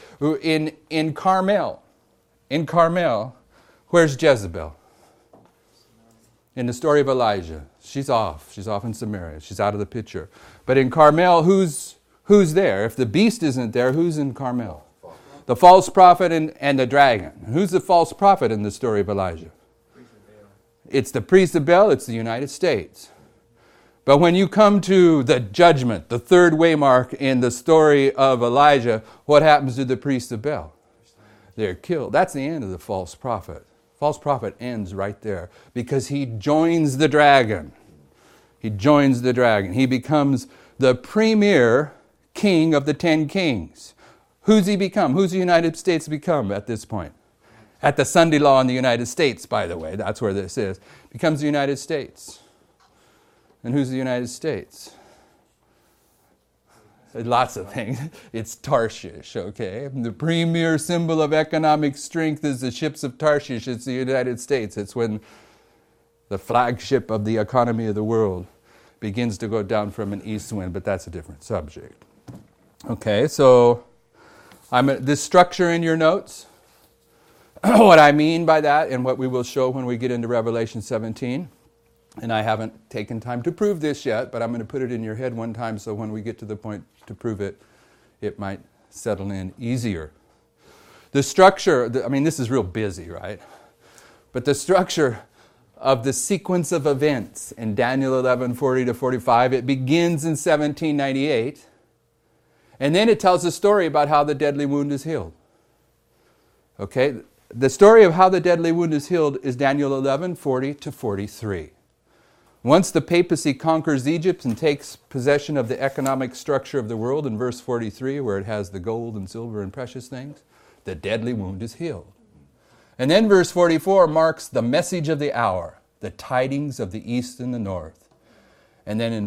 in Carmel, where's Jezebel? In the story of Elijah, she's off. She's off in Samaria. She's out of the picture. But in Carmel, who's there? If the beast isn't there, who's in Carmel? The false prophet and the dragon. Who's the false prophet in the story of Elijah? It's the priest of Baal. It's the United States. But when you come to the judgment, the third waymark in the story of Elijah, what happens to the priests of Baal? They're killed. That's the end of the false prophet. False prophet ends right there because he joins the dragon. He joins the dragon. He becomes the premier king of the 10 kings. Who's he become? Who's the United States become at this point? At the Sunday law in the United States, by the way. That's where this is. Becomes the United States. And who's the United States? Lots of things. It's Tarshish, okay? The premier symbol of economic strength is the ships of Tarshish. It's the United States. It's when the flagship of the economy of the world begins to go down from an east wind, but that's a different subject. Okay, so this structure in your notes, what I mean by that and what we will show when we get into Revelation 17. And I haven't taken time to prove this yet, but I'm going to put it in your head one time so when we get to the point to prove it, it might settle in easier. The structure, this is real busy, right? But the structure of the sequence of events in Daniel 11:40 to 45, it begins in 1798, and then it tells a story about how the deadly wound is healed. Okay? The story of how the deadly wound is healed is Daniel 11:40 to 43. Once the papacy conquers Egypt and takes possession of the economic structure of the world in verse 43, where it has the gold and silver and precious things, the deadly wound is healed. And then verse 44 marks the message of the hour, the tidings of the east and the north. And then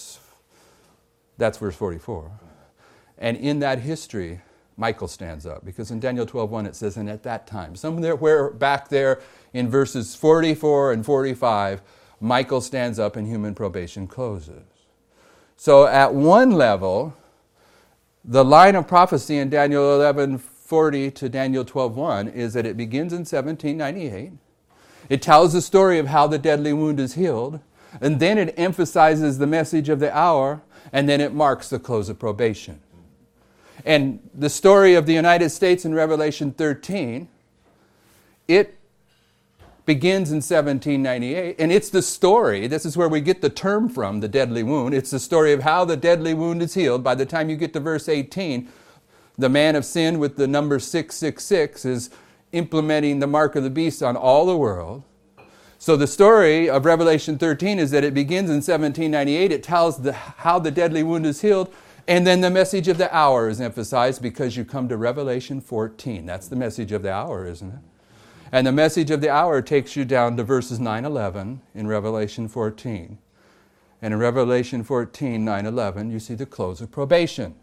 that's verse 44. And in that history, Michael stands up, because in Daniel 12:1 it says, and at that time, somewhere back there in verses 44 and 45, Michael stands up and human probation closes. So at one level, the line of prophecy in Daniel 11:40 to Daniel 12:1 is that it begins in 1798. It tells the story of how the deadly wound is healed, and then it emphasizes the message of the hour, and then it marks the close of probation. And the story of the United States in Revelation 13, it begins in 1798, and it's the story, this is where we get the term from, the deadly wound. It's the story of how the deadly wound is healed. By the time you get to verse 18, the man of sin with the number 666 is implementing the mark of the beast on all the world. So the story of Revelation 13 is that it begins in 1798. It tells how the deadly wound is healed, and then the message of the hour is emphasized because you come to Revelation 14. That's the message of the hour, isn't it? And the message of the hour takes you down to verses 9-11 in Revelation 14. And in Revelation 14, 9-11, you see the close of probation.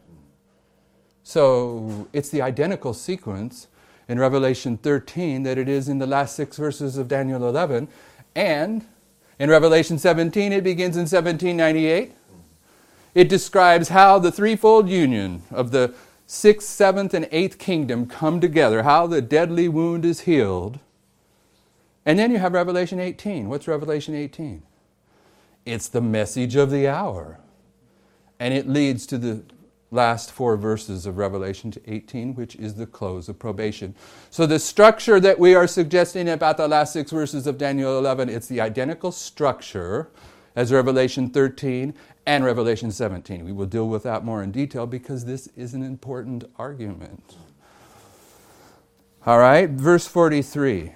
So it's the identical sequence in Revelation 13 that it is in the last 6 verses of Daniel 11. And in Revelation 17, it begins in 1798. It describes how the threefold union of the 6th, 7th, and 8th kingdom come together, how the deadly wound is healed. And then you have Revelation 18. What's Revelation 18? It's the message of the hour. And it leads to the last 4 verses of Revelation 18, which is the close of probation. So the structure that we are suggesting about the last 6 verses of Daniel 11, it's the identical structure as Revelation 13 and Revelation 17. We will deal with that more in detail because this is an important argument. All right, verse 43.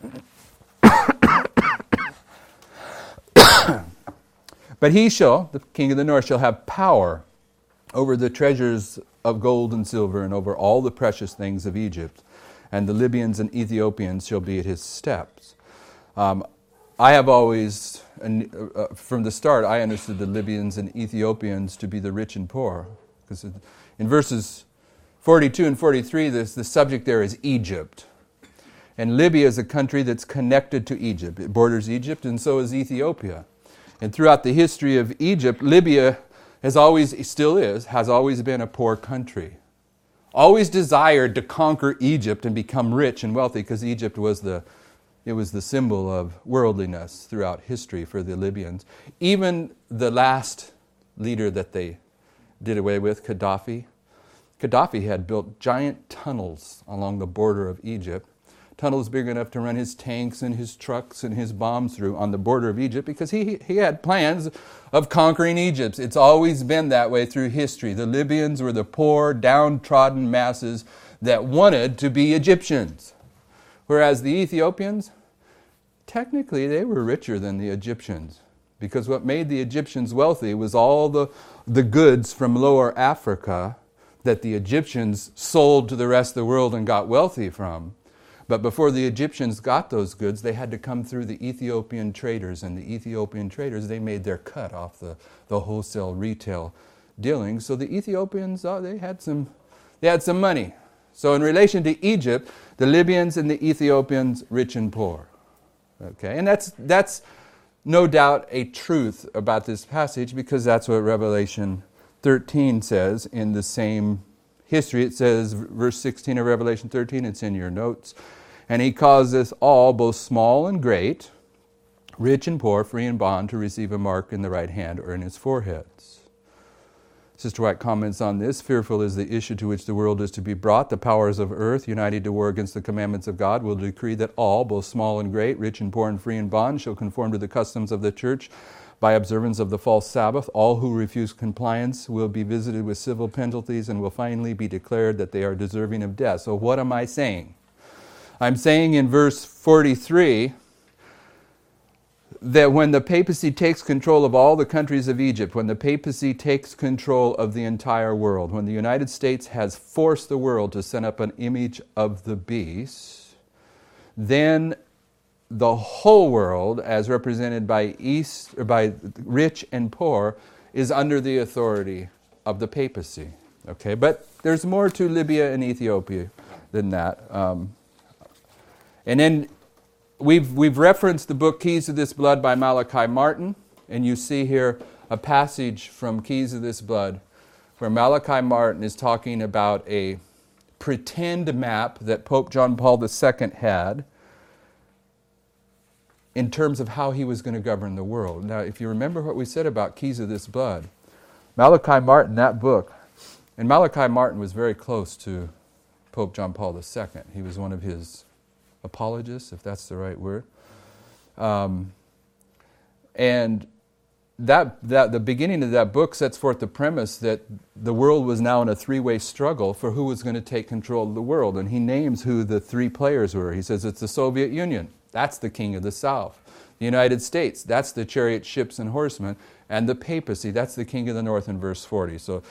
But he shall, the king of the north, shall have power over the treasures of gold and silver and over all the precious things of Egypt. And the Libyans and Ethiopians shall be at his steps. I have always, from the start, I understood the Libyans and Ethiopians to be the rich and poor. Because in verses 42 and 43, the subject there is Egypt. And Libya is a country that's connected to Egypt. It borders Egypt, and so is Ethiopia. And throughout the history of Egypt, Libya has always been a poor country. Always desired to conquer Egypt and become rich and wealthy because Egypt was the It was the symbol of worldliness throughout history for the Libyans. Even the last leader that they did away with, Gaddafi had built giant tunnels along the border of Egypt, tunnels big enough to run his tanks and his trucks and his bombs through on the border of Egypt, because he had plans of conquering Egypt. It's always been that way through history. The Libyans were the poor, downtrodden masses that wanted to be Egyptians. Whereas the Ethiopians, technically they were richer than the Egyptians, because what made the Egyptians wealthy was all the goods from lower Africa that the Egyptians sold to the rest of the world and got wealthy from. But before the Egyptians got those goods, they had to come through the Ethiopian traders, and the Ethiopian traders, they made their cut off the wholesale retail dealings. So the Ethiopians, they had some money. So in relation to Egypt, the Libyans and the Ethiopians, rich and poor. Okay, and that's no doubt a truth about this passage, because that's what Revelation 13 says in the same history. It says, verse 16 of Revelation 13, it's in your notes. And he causeth all, both small and great, rich and poor, free and bond, to receive a mark in the right hand or in his foreheads. Sister White comments on this. Fearful is the issue to which the world is to be brought. The powers of earth, united to war against the commandments of God, will decree that all, both small and great, rich and poor and free and bond, shall conform to the customs of the church by observance of the false Sabbath. All who refuse compliance will be visited with civil penalties and will finally be declared that they are deserving of death. So what am I saying? I'm saying in verse 43 that when the papacy takes control of all the countries of Egypt, when the papacy takes control of the entire world, when the United States has forced the world to set up an image of the beast, then the whole world, as represented by rich and poor, is under the authority of the papacy. Okay, but there's more to Libya and Ethiopia than that. And then we've referenced the book Keys of This Blood by Malachi Martin, and you see here a passage from Keys of This Blood where Malachi Martin is talking about a pretend map that Pope John Paul II had in terms of how he was going to govern the world. Now, if you remember what we said about Keys of This Blood, Malachi Martin, that book, and Malachi Martin was very close to Pope John Paul II. He was one of his apologists, if that's the right word. And the beginning of that book sets forth the premise that the world was now in a three-way struggle for who was going to take control of the world. And he names who the three players were. He says it's the Soviet Union. That's the king of the South. The United States, that's the chariot, ships, and horsemen. And the papacy, that's the king of the North in verse 40. So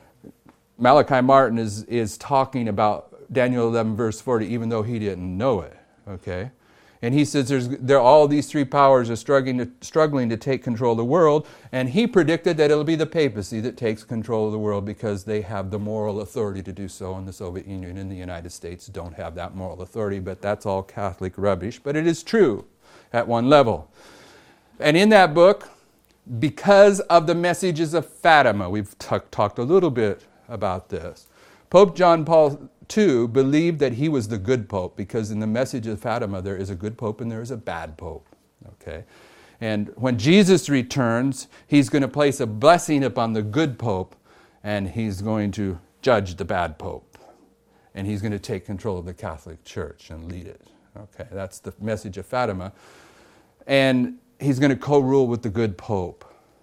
Malachi Martin is talking about Daniel 11 verse 40, even though he didn't know it. Okay? And he says all these three powers are struggling to take control of the world, and he predicted that it'll be the papacy that takes control of the world because they have the moral authority to do so, and the Soviet Union and the United States don't have that moral authority, but that's all Catholic rubbish. But it is true at one level. And in that book, because of the messages of Fatima, we've talked a little bit about this, Pope John Paul II believed that he was the good pope, because in the message of Fatima there is a good pope and there is a bad pope. Okay? And when Jesus returns, he's going to place a blessing upon the good pope, and he's going to judge the bad pope. And he's going to take control of the Catholic Church and lead it. Okay, that's the message of Fatima. And he's going to co-rule with the good pope.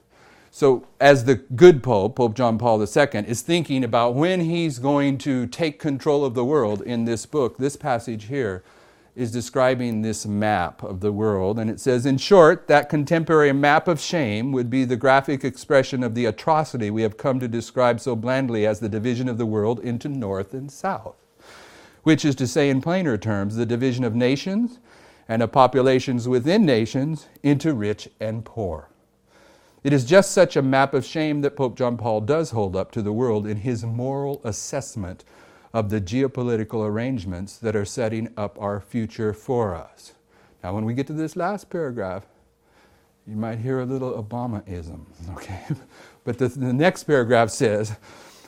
So as the good pope, Pope John Paul II, is thinking about when he's going to take control of the world in this book, this passage here is describing this map of the world. And it says, in short, that contemporary map of shame would be the graphic expression of the atrocity we have come to describe so blandly as the division of the world into North and South, which is to say, in plainer terms, the division of nations and of populations within nations into rich and poor. It is just such a map of shame that Pope John Paul does hold up to the world in his moral assessment of the geopolitical arrangements that are setting up our future for us. Now, when we get to this last paragraph, you might hear a little Obama-ism, okay? But the next paragraph says,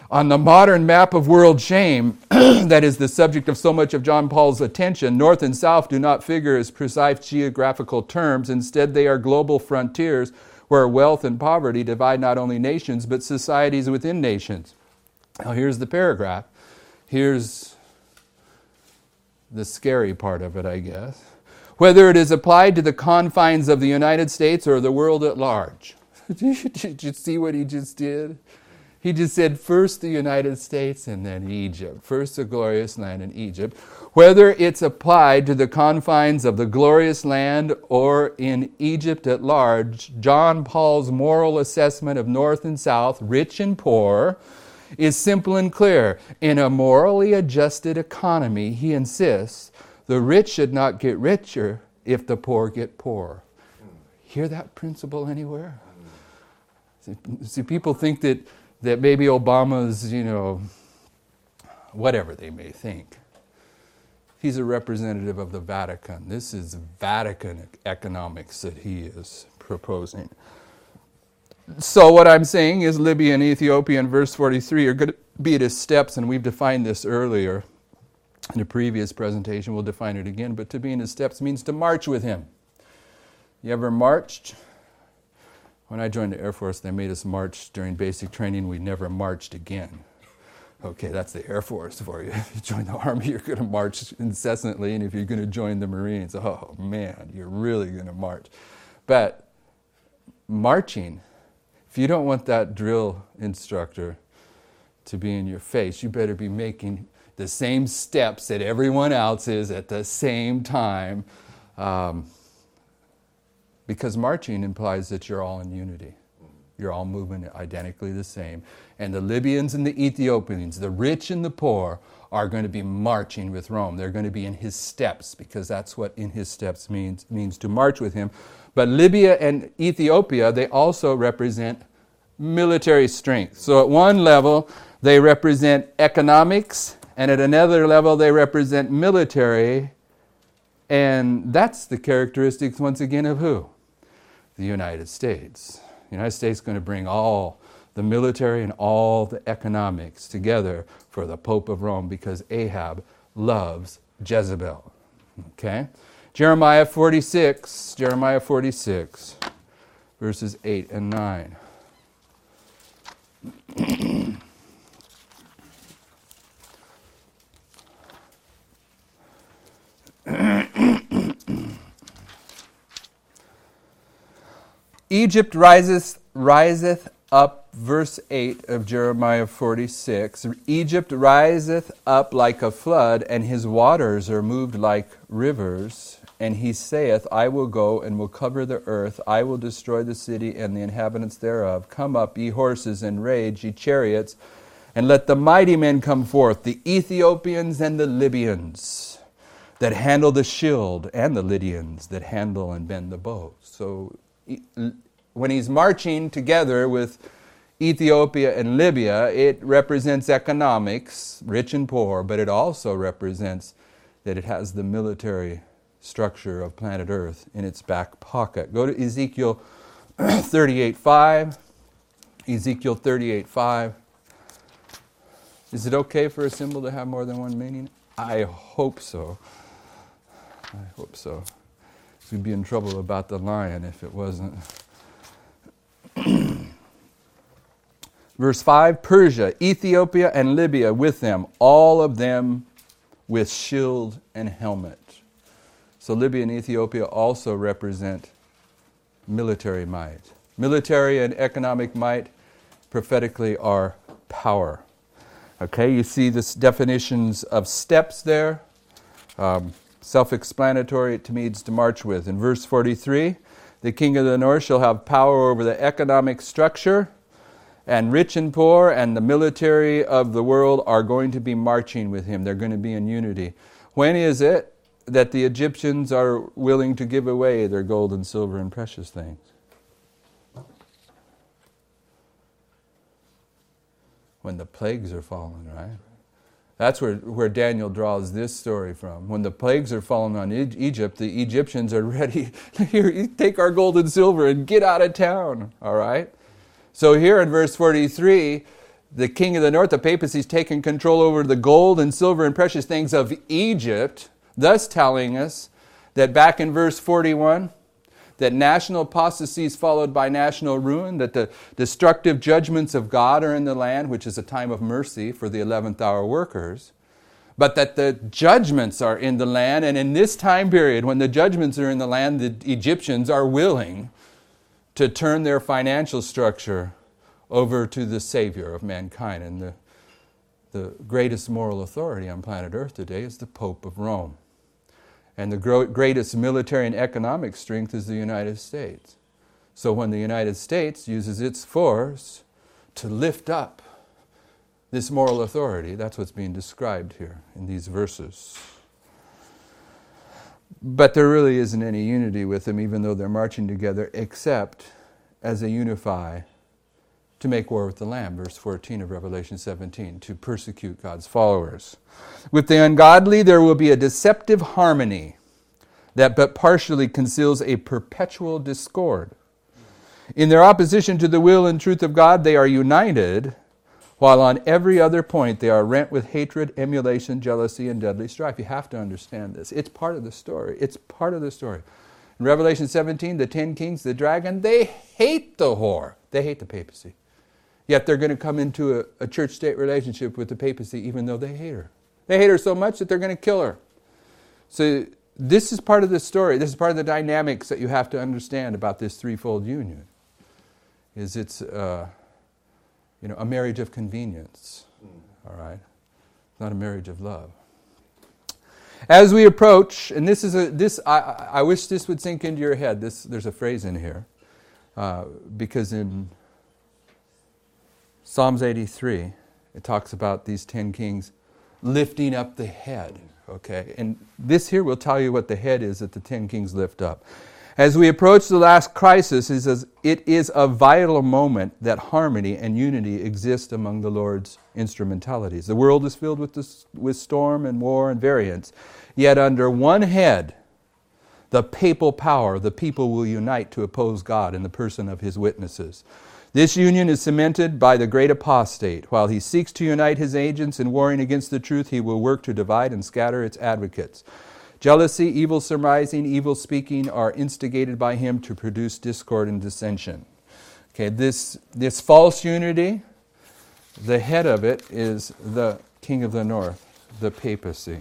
On the modern map of world shame, that is the subject of so much of John Paul's attention, North and South do not figure as precise geographical terms. Instead, they are global frontiers where wealth and poverty divide not only nations, but societies within nations. Now, here's the paragraph. Here's the scary part of it, I guess. Whether it is applied to the confines of the United States or the world at large. Did you see what he just did? He just said first the United States and then Egypt. First the glorious land in Egypt. Whether it's applied to the confines of the glorious land or in Egypt at large, John Paul's moral assessment of North and South, rich and poor, is simple and clear. In a morally adjusted economy, he insists, the rich should not get richer if the poor get poorer. Hear that principle anywhere? See, people think that maybe Obama's, whatever they may think. He's a representative of the Vatican. This is Vatican economics that he is proposing. So what I'm saying is Libya and Ethiopia in verse 43 are going to be at his steps, and we've defined this earlier in a previous presentation. We'll define it again, but to be in his steps means to march with him. You ever marched? When I joined the Air Force, they made us march during basic training. We never marched again. Okay, that's the Air Force for you. If you join the Army, you're going to march incessantly, and if you're going to join the Marines, oh man, you're really going to march. But marching, if you don't want that drill instructor to be in your face, you better be making the same steps that everyone else is at the same time. Because marching implies that you're all in unity. You're all moving identically the same. And the Libyans and the Ethiopians, the rich and the poor, are going to be marching with Rome. They're going to be in his steps, because that's what in his steps means to march with him. But Libya and Ethiopia, they also represent military strength. So at one level, they represent economics, and at another level, they represent military. And that's the characteristics, once again, of who? The United States. The United States is going to bring all the military and all the economics together for the Pope of Rome, because Ahab loves Jezebel. Okay? Jeremiah 46, verses 8 and 9. Egypt riseth up, verse 8 of Jeremiah 46. Egypt riseth up like a flood, and his waters are moved like rivers. And he saith, I will go and will cover the earth. I will destroy the city and the inhabitants thereof. Come up, ye horses, and rage, ye chariots, and let the mighty men come forth, the Ethiopians and the Libyans that handle the shield, and the Lydians that handle and bend the bow. So when he's marching together with Ethiopia and Libya, it represents economics, rich and poor, but it also represents that it has the military structure of planet Earth in its back pocket. Go to Ezekiel 38:5. Ezekiel 38:5. Is it okay for a symbol to have more than one meaning? I hope so. I hope so. We'd be in trouble about the lion if it wasn't. Verse 5, Persia, Ethiopia, and Libya with them, all of them with shield and helmet. So Libya and Ethiopia also represent military might. Military and economic might prophetically are power. Okay, you see this definitions of steps there. Self-explanatory, it means to march with. In verse 43, the king of the north shall have power over the economic structure, and rich and poor and the military of the world are going to be marching with him. They're going to be in unity. When is it that the Egyptians are willing to give away their gold and silver and precious things? When the plagues are fallen, right? That's where Daniel draws this story from. When the plagues are falling on Egypt, the Egyptians are ready. Here, take our gold and silver and get out of town. All right? So here in verse 43, the king of the north, the papacy, has taken control over the gold and silver and precious things of Egypt, thus telling us that back in verse 41, that national apostasy is followed by national ruin, that the destructive judgments of God are in the land, which is a time of mercy for the 11th hour workers, but that the judgments are in the land, and in this time period, when the judgments are in the land, the Egyptians are willing to turn their financial structure over to the Savior of mankind. And the greatest moral authority on planet Earth today is the Pope of Rome. And the greatest military and economic strength is the United States. So when the United States uses its force to lift up this moral authority, that's what's being described here in these verses. But there really isn't any unity with them, even though they're marching together, except as they unify to make war with the Lamb, verse 14 of Revelation 17, to persecute God's followers. With the ungodly there will be a deceptive harmony that but partially conceals a perpetual discord. In their opposition to the will and truth of God, they are united, while on every other point they are rent with hatred, emulation, jealousy, and deadly strife. You have to understand this. It's part of the story. It's part of the story. In Revelation 17, the 10 kings, the dragon, they hate the whore. They hate the papacy. Yet they're going to come into a church-state relationship with the papacy even though they hate her. They hate her so much that they're going to kill her. So this is part of the story. This is part of the dynamics that you have to understand about this threefold union. It's a marriage of convenience. All right? Not a marriage of love. As we approach, and I wish this would sink into your head. There's a phrase in here. Because in Psalms 83, it talks about these 10 kings lifting up the head. Okay, and this here will tell you what the head is that the 10 kings lift up. As we approach the last crisis, he says, it is a vital moment that harmony and unity exist among the Lord's instrumentalities. The world is filled with storm and war and variance. Yet under one head, the papal power, the people will unite to oppose God in the person of his witnesses. This union is cemented by the great apostate. While he seeks to unite his agents in warring against the truth, he will work to divide and scatter its advocates. Jealousy, evil surmising, evil speaking are instigated by him to produce discord and dissension. Okay, this false unity, the head of it is the king of the north, the papacy.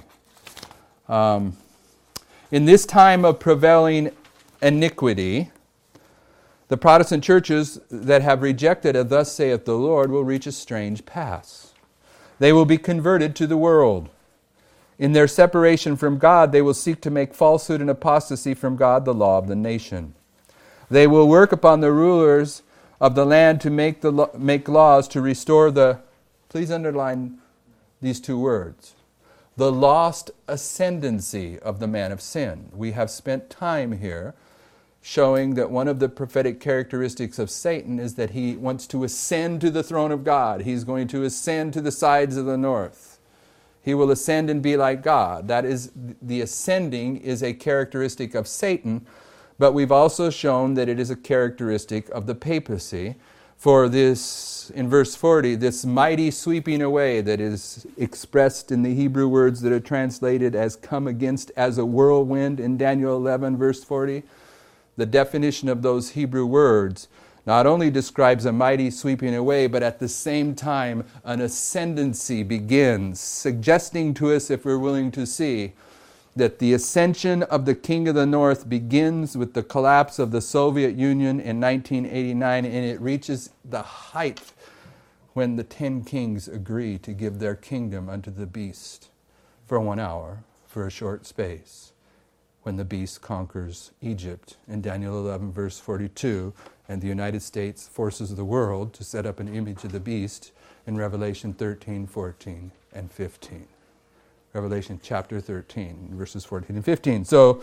In this time of prevailing iniquity, the Protestant churches that have rejected a "Thus saith the Lord" will reach a strange pass. They will be converted to the world. In their separation from God, they will seek to make falsehood and apostasy from God the law of the nation. They will work upon the rulers of the land to make laws to restore the, please underline these two words, the lost ascendancy of the man of sin. We have spent time here showing that one of the prophetic characteristics of Satan is that he wants to ascend to the throne of God. He's going to ascend to the sides of the north. He will ascend and be like God. That is, the ascending is a characteristic of Satan, but we've also shown that it is a characteristic of the papacy. For this, in verse 40, this mighty sweeping away that is expressed in the Hebrew words that are translated as "come against as a whirlwind" in Daniel 11, verse 40, the definition of those Hebrew words not only describes a mighty sweeping away, but at the same time an ascendancy begins, suggesting to us, if we're willing to see, that the ascension of the King of the North begins with the collapse of the Soviet Union in 1989, and it reaches the height when the 10 kings agree to give their kingdom unto the beast for 1 hour, for a short space, when the beast conquers Egypt in Daniel 11, verse 42, and the United States forces the world to set up an image of the beast in Revelation 13, 14, and 15. Revelation chapter 13, verses 14 and 15. So,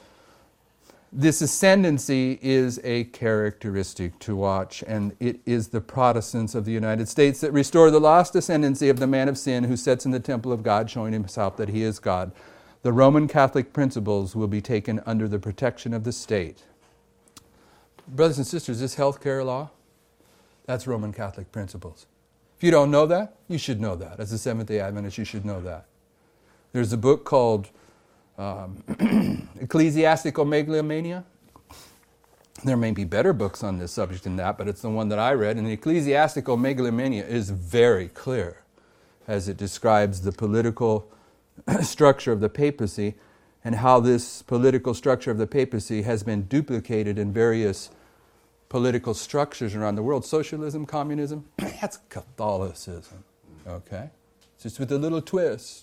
this ascendancy is a characteristic to watch, and it is the Protestants of the United States that restore the lost ascendancy of the man of sin who sits in the temple of God, showing himself that he is God. The Roman Catholic principles will be taken under the protection of the state. Brothers and sisters, this healthcare law, that's Roman Catholic principles. If you don't know that, you should know that. As a Seventh-day Adventist, you should know that. There's a book called Ecclesiastical Megalomania. There may be better books on this subject than that, but it's the one that I read. And the Ecclesiastical Megalomania is very clear as it describes the political structure of the papacy and how this political structure of the papacy has been duplicated in various political structures around the world. Socialism, communism, that's Catholicism, okay? Just with a little twist.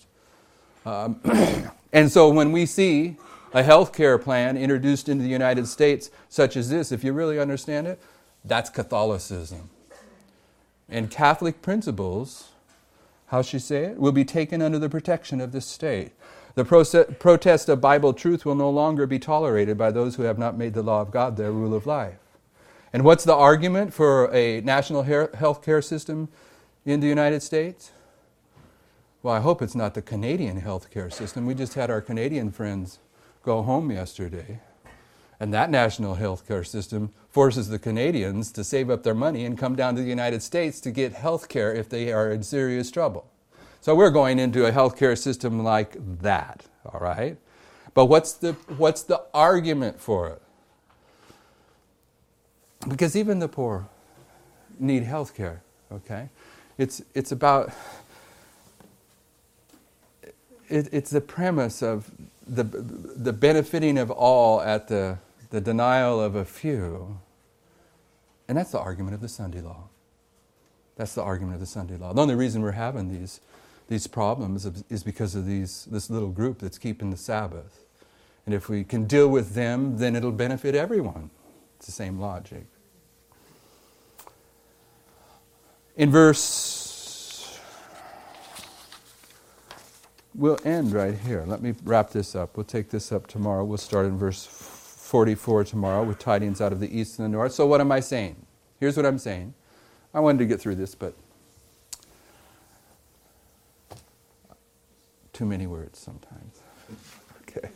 And so when we see a healthcare plan introduced into the United States such as this, if you really understand it, that's Catholicism. And Catholic principles, how she say it, will be taken under the protection of the state. The protest of Bible truth will no longer be tolerated by those who have not made the law of God their rule of life. And what's the argument for a national health care system in the United States? Well, I hope it's not the Canadian health care system. We just had our Canadian friends go home yesterday. And that national health care system forces the Canadians to save up their money and come down to the United States to get health care if they are in serious trouble. So we're going into a health care system like that, all right? But what's the argument for it? Because even the poor need health care, okay? It's about... It's the premise of the benefiting of all at the denial of a few. And that's the argument of the Sunday law. That's the argument of the Sunday law. The only reason we're having these problems is because of this little group that's keeping the Sabbath. And if we can deal with them, then it'll benefit everyone. It's the same logic. In we'll end right here. Let me wrap this up. We'll take this up tomorrow. We'll start in verse 44 tomorrow with tidings out of the east and the north. So what am I saying? Here's what I'm saying. I wanted to get through this, but too many words sometimes. Okay.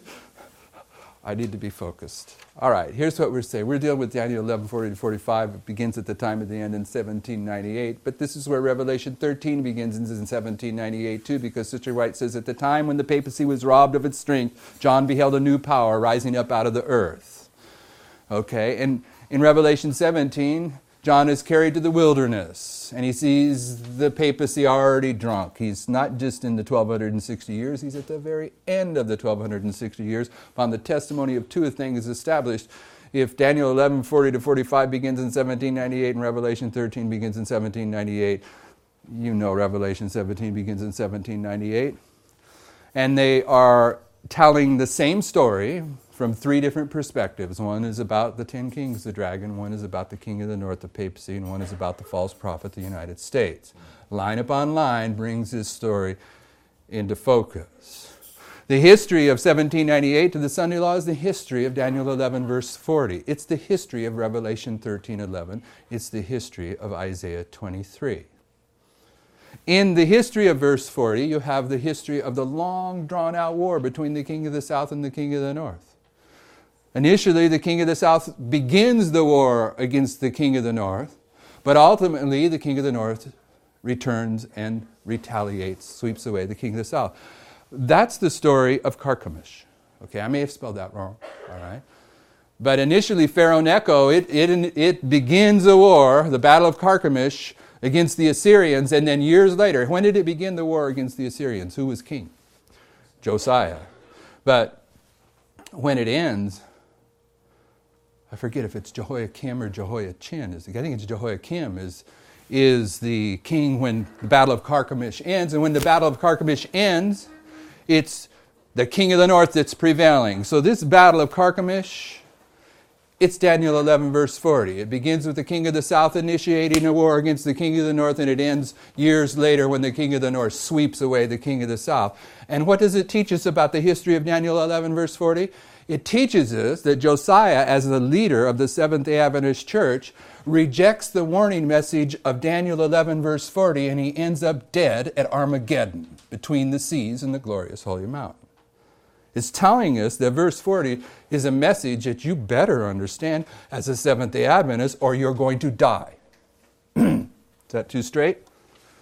I need to be focused. All right, here's what we're saying. We're dealing with Daniel 11:40-45. It begins at the time of the end in 1798. But this is where Revelation 13 begins in 1798 too, because Sister White says, at the time when the papacy was robbed of its strength, John beheld a new power rising up out of the earth. Okay, and in Revelation 17, John is carried to the wilderness, and he sees the papacy already drunk. He's not just in the 1260 years, he's at the very end of the 1260 years. Upon the testimony of two things established, if Daniel 11:40-45 begins in 1798 and Revelation 13 begins in 1798, you know Revelation 17 begins in 1798. And they are telling the same story from three different perspectives. One is about the 10 kings, the dragon. One is about the king of the north, the papacy. And one is about the false prophet, the United States. Line upon line brings this story into focus. The history of 1798 to the Sunday law is the history of Daniel 11, verse 40. It's the history of Revelation 13:11. It's the history of Isaiah 23. In the history of verse 40, you have the history of the long drawn-out war between the king of the south and the king of the north. Initially, the king of the south begins the war against the king of the north, but ultimately the king of the north returns and retaliates, sweeps away the king of the south. That's the story of Carchemish. Okay, I may have spelled that wrong, all right? But initially, Pharaoh Necho, it begins a war, the Battle of Carchemish, against the Assyrians, and then years later, when did it begin the war against the Assyrians? Who was king? Josiah. But when it ends, I forget if it's Jehoiakim or Jehoiachin. I think it's Jehoiakim is the king when the Battle of Carchemish ends. And when the Battle of Carchemish ends, it's the king of the north that's prevailing. So this Battle of Carchemish, it's Daniel 11, verse 40. It begins with the king of the south initiating a war against the king of the north, and it ends years later when the king of the north sweeps away the king of the south. And what does it teach us about the history of Daniel 11, verse 40? It teaches us that Josiah, as the leader of the Seventh-day Adventist Church, rejects the warning message of Daniel 11, verse 40, and he ends up dead at Armageddon, between the seas and the glorious holy mountain. It's telling us that verse 40 is a message that you better understand as a Seventh-day Adventist, or you're going to die. Is that too straight?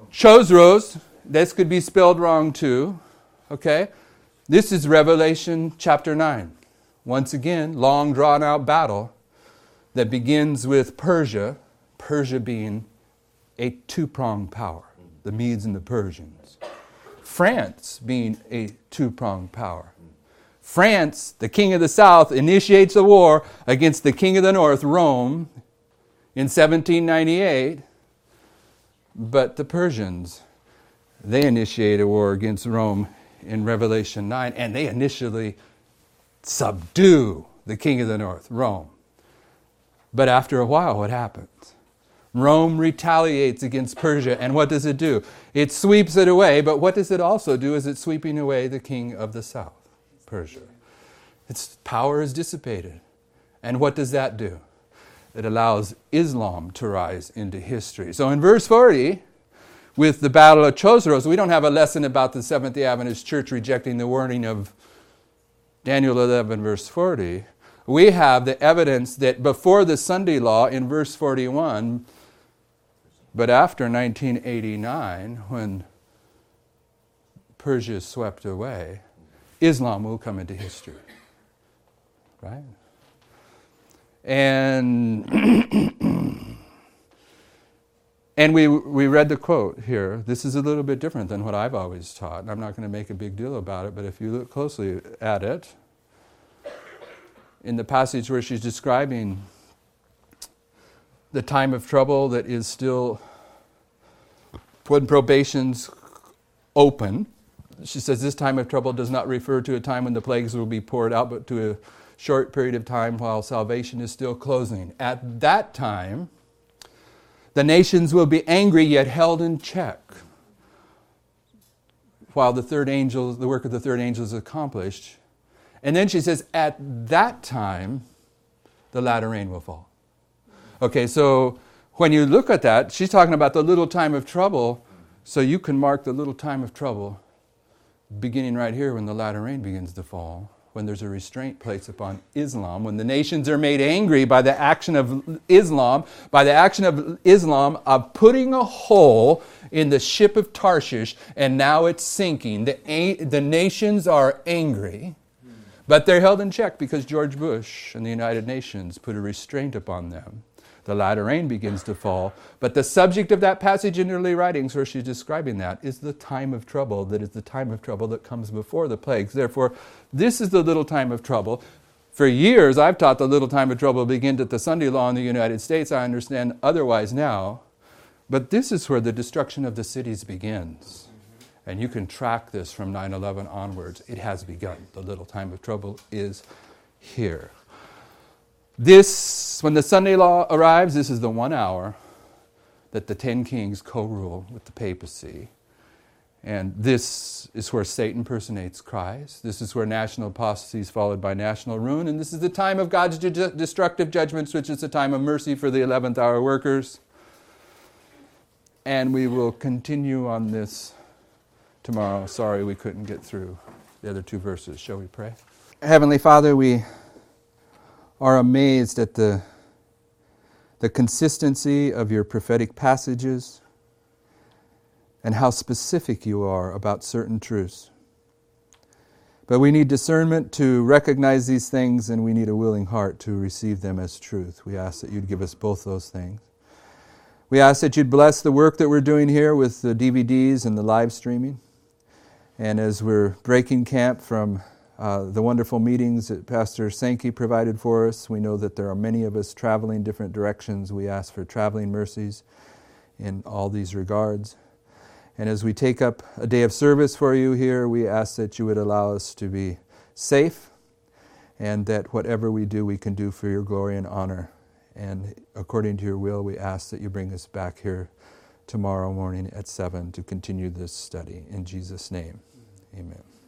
Chosroes, this could be spelled wrong too. Okay? This is Revelation chapter 9. Once again, long drawn out battle that begins with Persia being a two-pronged power, the Medes and the Persians. France being a two-pronged power. France, the king of the south, initiates a war against the king of the north, Rome, in 1798. But the Persians, they initiate a war against Rome in Revelation 9, and they initially subdue the king of the north, Rome. But after a while, what happens? Rome retaliates against Persia, and what does it do? It sweeps it away, but what does it also do? Is it sweeping away the king of the south, Persia? Its power is dissipated. And what does that do? It allows Islam to rise into history. So in verse 40, with the Battle of Chosroes, we don't have a lesson about the Seventh-day Adventist Church rejecting the warning of Daniel 11, verse 40. We have the evidence that before the Sunday law in verse 41, but after 1989, when Persia is swept away, Islam will come into history. Right? And we read the quote here. This is a little bit different than what I've always taught. I'm not going to make a big deal about it, but if you look closely at it, in the passage where she's describing the time of trouble that is still when probation's open, she says this time of trouble does not refer to a time when the plagues will be poured out, but to a short period of time while salvation is still closing. At that time, the nations will be angry yet held in check while the work of the third angel is accomplished. And then she says, at that time, the latter rain will fall. Okay, so when you look at that, she's talking about the little time of trouble, so you can mark the little time of trouble beginning right here when the latter rain begins to fall, when there's a restraint placed upon Islam, when the nations are made angry by the action of Islam, of putting a hole in the ship of Tarshish, and now it's sinking. The nations are angry. But they're held in check because George Bush and the United Nations put a restraint upon them. The latter rain begins to fall. But the subject of that passage in early writings where she's describing that is the time of trouble. That is the time of trouble that comes before the plagues. Therefore, this is the little time of trouble. For years, I've taught the little time of trouble begins at the Sunday law in the United States. I understand otherwise now. But this is where the destruction of the cities begins. And you can track this from 9/11 onwards. It has begun. The little time of trouble is here. When the Sunday law arrives, this is the 1 hour that the 10 kings co-rule with the papacy. And this is where Satan personates Christ. This is where national apostasy is followed by national ruin. And this is the time of God's destructive judgments, which is the time of mercy for the 11th hour workers. And we will continue on this tomorrow. Sorry we couldn't get through the other two verses. Shall we pray? Heavenly Father, we are amazed at the consistency of your prophetic passages and how specific you are about certain truths. But we need discernment to recognize these things, and we need a willing heart to receive them as truth. We ask that you'd give us both those things. We ask that you'd bless the work that we're doing here with the DVDs and the live streaming. And as we're breaking camp from the wonderful meetings that Pastor Sankey provided for us, we know that there are many of us traveling different directions. We ask for traveling mercies in all these regards. And as we take up a day of service for you here, we ask that you would allow us to be safe, and that whatever we do, we can do for your glory and honor. And according to your will, we ask that you bring us back here tomorrow morning at 7 to continue this study. In Jesus' name, amen.